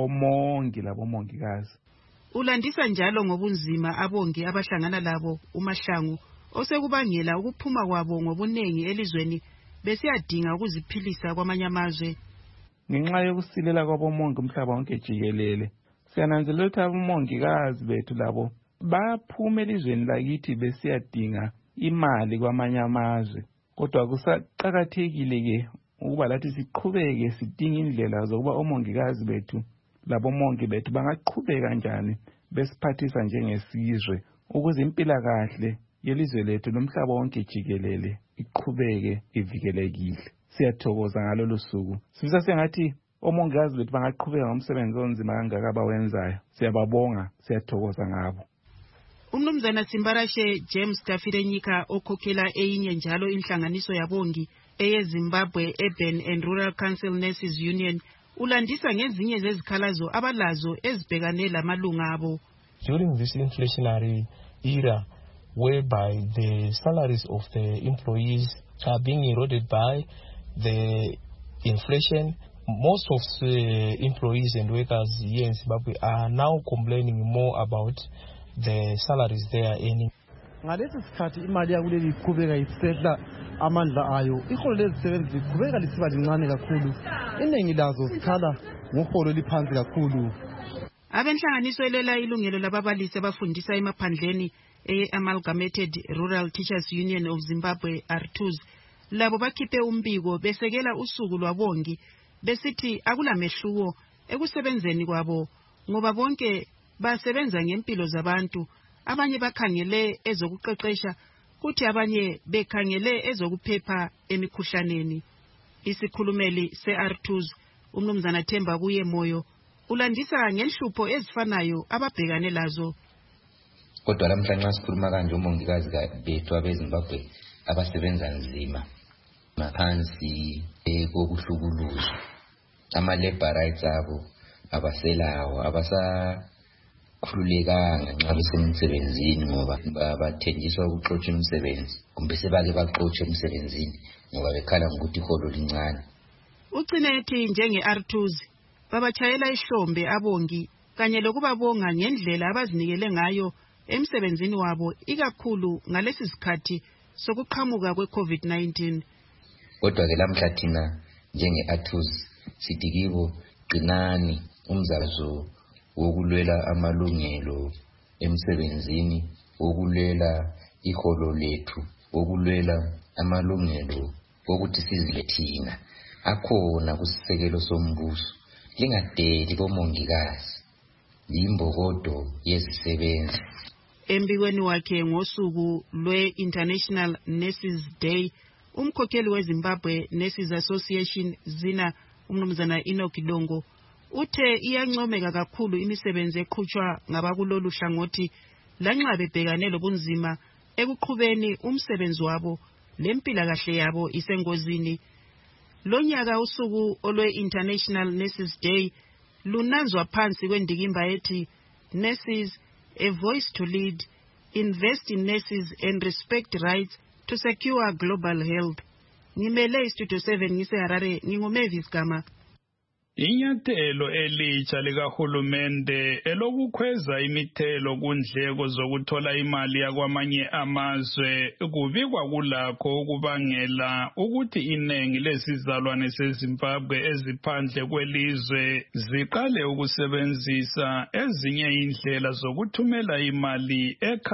omongi labomongikazi. Ulandisa njalo ngobunzima abongi abahlangana labo uMahlangu osekubangela ukuphuma kwabo ngobunengi elizweni besiyadinga ukuziphilisa kwamanye amazwe. Ngenxa yokusilela kwabomongi umhlaba wonke jikelele, siyananzelela ukuthi abomongikazi bethu labo baphuma elizweni lakithi besiyadinga imali kwamanye amazwe. Kodwa kusaqakathekile ke ukuba lathi siqhubeke sidinga indlela zokuba omongikazi bethu labomongi bethu bangaqhubeka kanjani besiphathisa njengesizwe ukuze impilakahle yelizwe lethu nomhlaba wonke jikelele iqhubeke ivikelekile. Siyathokoza ngalolu suku. Sifisa sengathi omongikazi bethu bangaqhubeka ngomsebenzi onzima kangaka abawenzayo. Siyababonga, siyathokoza ngabo. Umnumzana Simbarashe James Tafirenyika okhokhela eyinye njalo inhlanganiso yabongi eyeZimbabwe Urban and Rural Council Nurses Union ulandisa ngezinye zezikhalazo abalazo ezibhekane lamalunga abo. During this inflationary era whereby the salaries of the employees are being eroded by the inflation, most of the employees and workers here in Zimbabwe are now complaining more about the salaries they are earning. Ngalesi sikhathi imali yakuleli iqhubeka isehla amandla ayo, iholo lezisebenzi liqhubeka lisiba lincane kakhulu, iningi lazo zikhala ngoholo liphansi kakhulu. Abenhlanganiso elela ilungelo lababalisi abafundisa emaphandleni Amalgamated Rural Teachers Union of Zimbabwe R2s labo bakhiphe umbiko besekela usuku lwabongi besithi akulamehluko ekusebenzeni kwabo ngoba bonke basebenza ngempilo zabantu, abanye bakhangele ezokuqeqesha kuthi abanye bekhangele ezokuphepha emikhuhlaneni. Isikhulumeli se-R2s umnumzana Themba kuye Moyo ulandisa ngenhlupho ezifanayo ababhekane lazo. Kodwa namhlanje nxa sikhuluma kanje omongikazi bethu abeZimbabwe abasebenza nzima ngaphansi kokuhlukuluzwa, ama-labor rights abo abaselawo, khululekanga nxa besemsebenzini ngoba bathenjiswa ukuxotsha umsebenzi kumbe sebake baxotshe emsebenzini ngoba bekhala ngokuthi iholo lincane. Ugcine ethi njenge-R2s babatshayela ihlombe abongi kanye lokubabonga ngendlela abazinikele ngayo emsebenzini wabo ikakhulu ngalesi sikhathi sokuqhamuka kwe-COVID-19. Kodwa-ke lamhla thina njenge-R2s sithi kibo qinani, umzazo wokulwela amalungelo emsebenzini, wokulwela iholo lethu, wokulwela amalungelo wokuthi sizile thina akhona kusisekelo sombuso. Lingadeli bomongikazi, yimbokodo yezisebenzi. Embikweni wakhe ngosuku lwe-International Nurses Day, umkhokheli weZimbabwe Nurses Association ZINA, umnumzana Enoch Longo, uthe iyancomeka kakhulu imisebenzi eqhutshwa ngabakulolu hlangothi lanxa bebhekane lobunzima ekuqhubeni umsebenzi wabo lempilakahle yabo isengozini. Lonyaka usuku olwe-International Nurses Day lunanzwa phansi kwendikimba ethi Nurses, a voice to lead, invest in nurses and respect rights to secure global health. Ngimele iStudio 7 ngiseHarare, nginguMavis Gama. Inyathelo elitsha likahulumende elokukhweza imithelo kundleko zokuthola imali yakwamanye amazwe kubikwa kulakho ukubangela ukuthi inengi lesizalwane seZimbabwe eziphandle kwelizwe ziqale ukusebenzisa ezinye indlela zokuthumela imali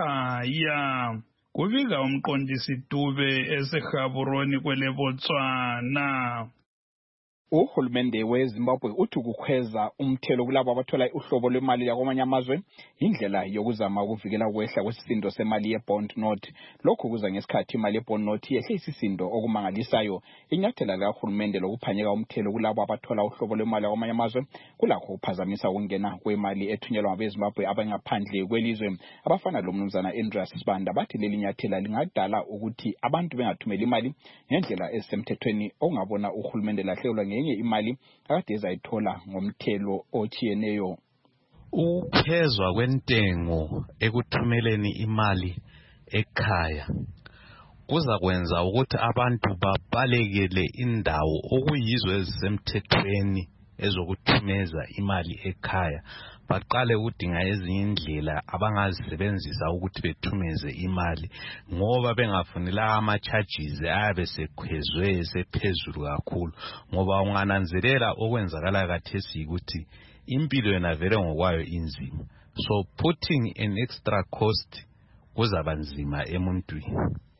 ekhaya. Kubika umqondisi Dube eseGaborone kweleBotswana. Uhulumende weZimbabwe uthi ukukhweza umthelo kulabo abathola uhlobo lwemali yakwamanye amazwe indlela yokuzama ukuvikela ukwehla kwesisindo semali ye-bond note. Lokhu kuza ngesikhathi imali ye-bond note yehle isisindo okumangalisayo. Inyathela likahulumende lokuphanyeka umthelo kulabo abathola uhlobo lwemali yakwamanye amazwe kulakho kuphazamisa ukungena kwemali ethunyelwa ngabeZimbabwe abangaphandle kwelizwe. Abafana lomnumzana Andreas Sibanda bathi leli nyathela lingadala ukuthi abantu bengathumeli imali ngendlela ezisemthethweni okungabona uhulumende lahlelwa ngenye imali akade ezayithola ngomthelo ochiyeneyo. Ukuphezwa kwentengo ekuthumeleni imali ekhaya kuza kwenza ukuthi abantu babalekele indawo okuyizo ezisemthethweni ezokuthumeza imali ekhaya, baqale ukudinga ezinye indlela abangazisebenzisa ukuthi bethumeze imali ngoba bengafunela ama-charges ayabe sekhwezwe sephezulu kakhulu. Ngoba ungananzelela okwenzakala khathesi ukuthi impilo yona vele ngokwayo inzima, so putting an extra cost kuzaba nzima emuntwini.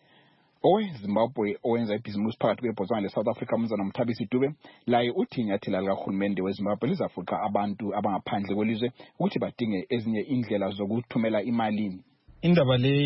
OweZimbabwe owenza ibhizimusi phakathi kweBotswana leSouth Africa umnumzana Mthabisi Dube laye uthi inyathela likahulumende weZimbabwe lizafuqa abantu abangaphandle kwelizwe ukuthi badinge ezinye indlela zokuthumela imali. Indaba le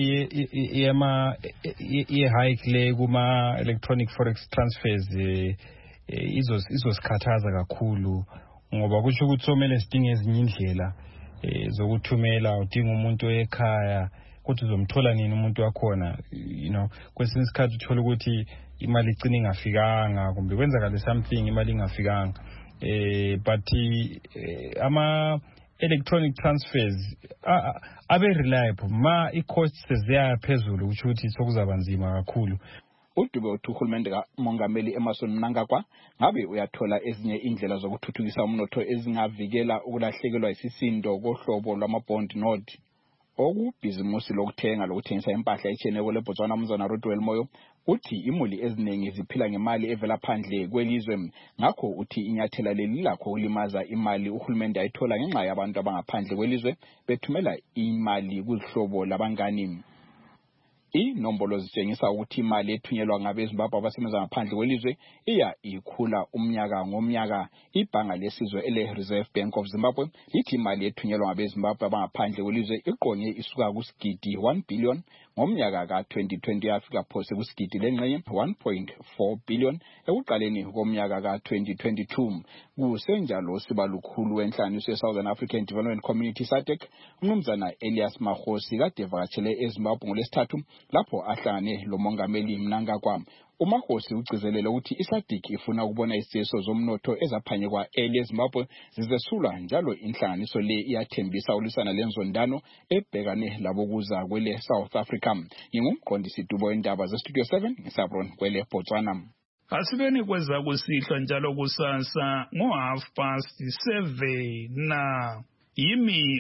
ye-hike le kuma-electronic forex transfers izosikhathaza kakhulu ngoba kusho ukuthi somele sidinge ezinye indlela zokuthumela. Udinga umuntu ekhaya ukuthi uzomthola nini umuntu wakhona, kwesinye isikhathi uthola ukuthi imali igcina ingafikanga kumbe kwenzakala something imali ingafikanga. But ama-electronic transfers abe-reliable ma i-costs seziya phezulu kusho ukuthi sokuzaba nzima kakhulu. uDube uthi uhulumende kaMongameli Emmerson Mnangagwa ngabe uyathola ezinye indlela zokuthuthukisa umnotho ezingavikela ukulahlekelwa isisindo kohlobo lwama-bond note. Okubhizimusi lokuthenga lokuthengisa impahla etshiyeneyo leBotswana umnumzana Rodwell Moyo uthi imuli eziningi ziphila ngemali evela phandle kwelizwe, ngakho uthi inyathela leli lakho ukulimaza imali uhulumende ayithola ngenxa yabantu abangaphandle kwelizwe bethumela imali kuhlobo labangani. Inombolo zitshengisa ukuthi imali ethunyelwa ngabeZimbabwe abasebenza ngaphandle kwelizwe iya ikhula umnyaka ngomnyaka. Ibhanga lesizwe ele-Reserve Bank of Zimbabwe lithi imali ethunyelwa ngabeZimbabwe abangaphandle kwelizwe iqonye isuka kusigidi 1 billion ngomnyaka ka-2020 yafika phose kusigidi lengxenye 1.4 billion ekuqaleni komnyaka ka-2022. Kusenjalo sibalukhulu wenhlanganiso ye-Southern African Development Community SADC umnumzana Elias Mahosi kade evakatshele eZimbabwe ngoLwesithathu lapho ahlangane lomongameli Mnangagwa. uMahosi ugcizelela ukuthi iSADC ifuna ukubona iseso zomnotho ezaphanyekwa eZimbabwe zizesulwa njalo inhlanganiso le iyathembisa ulisana lenzondano ebhekane labokuza kwele South Africa. Ngingumqondisi Dubo wendaba zeStudio 7 ngisabron kwele Botswana. Asibeni kweza kusihlwa njalo kusasa ngo 7:30 na yimi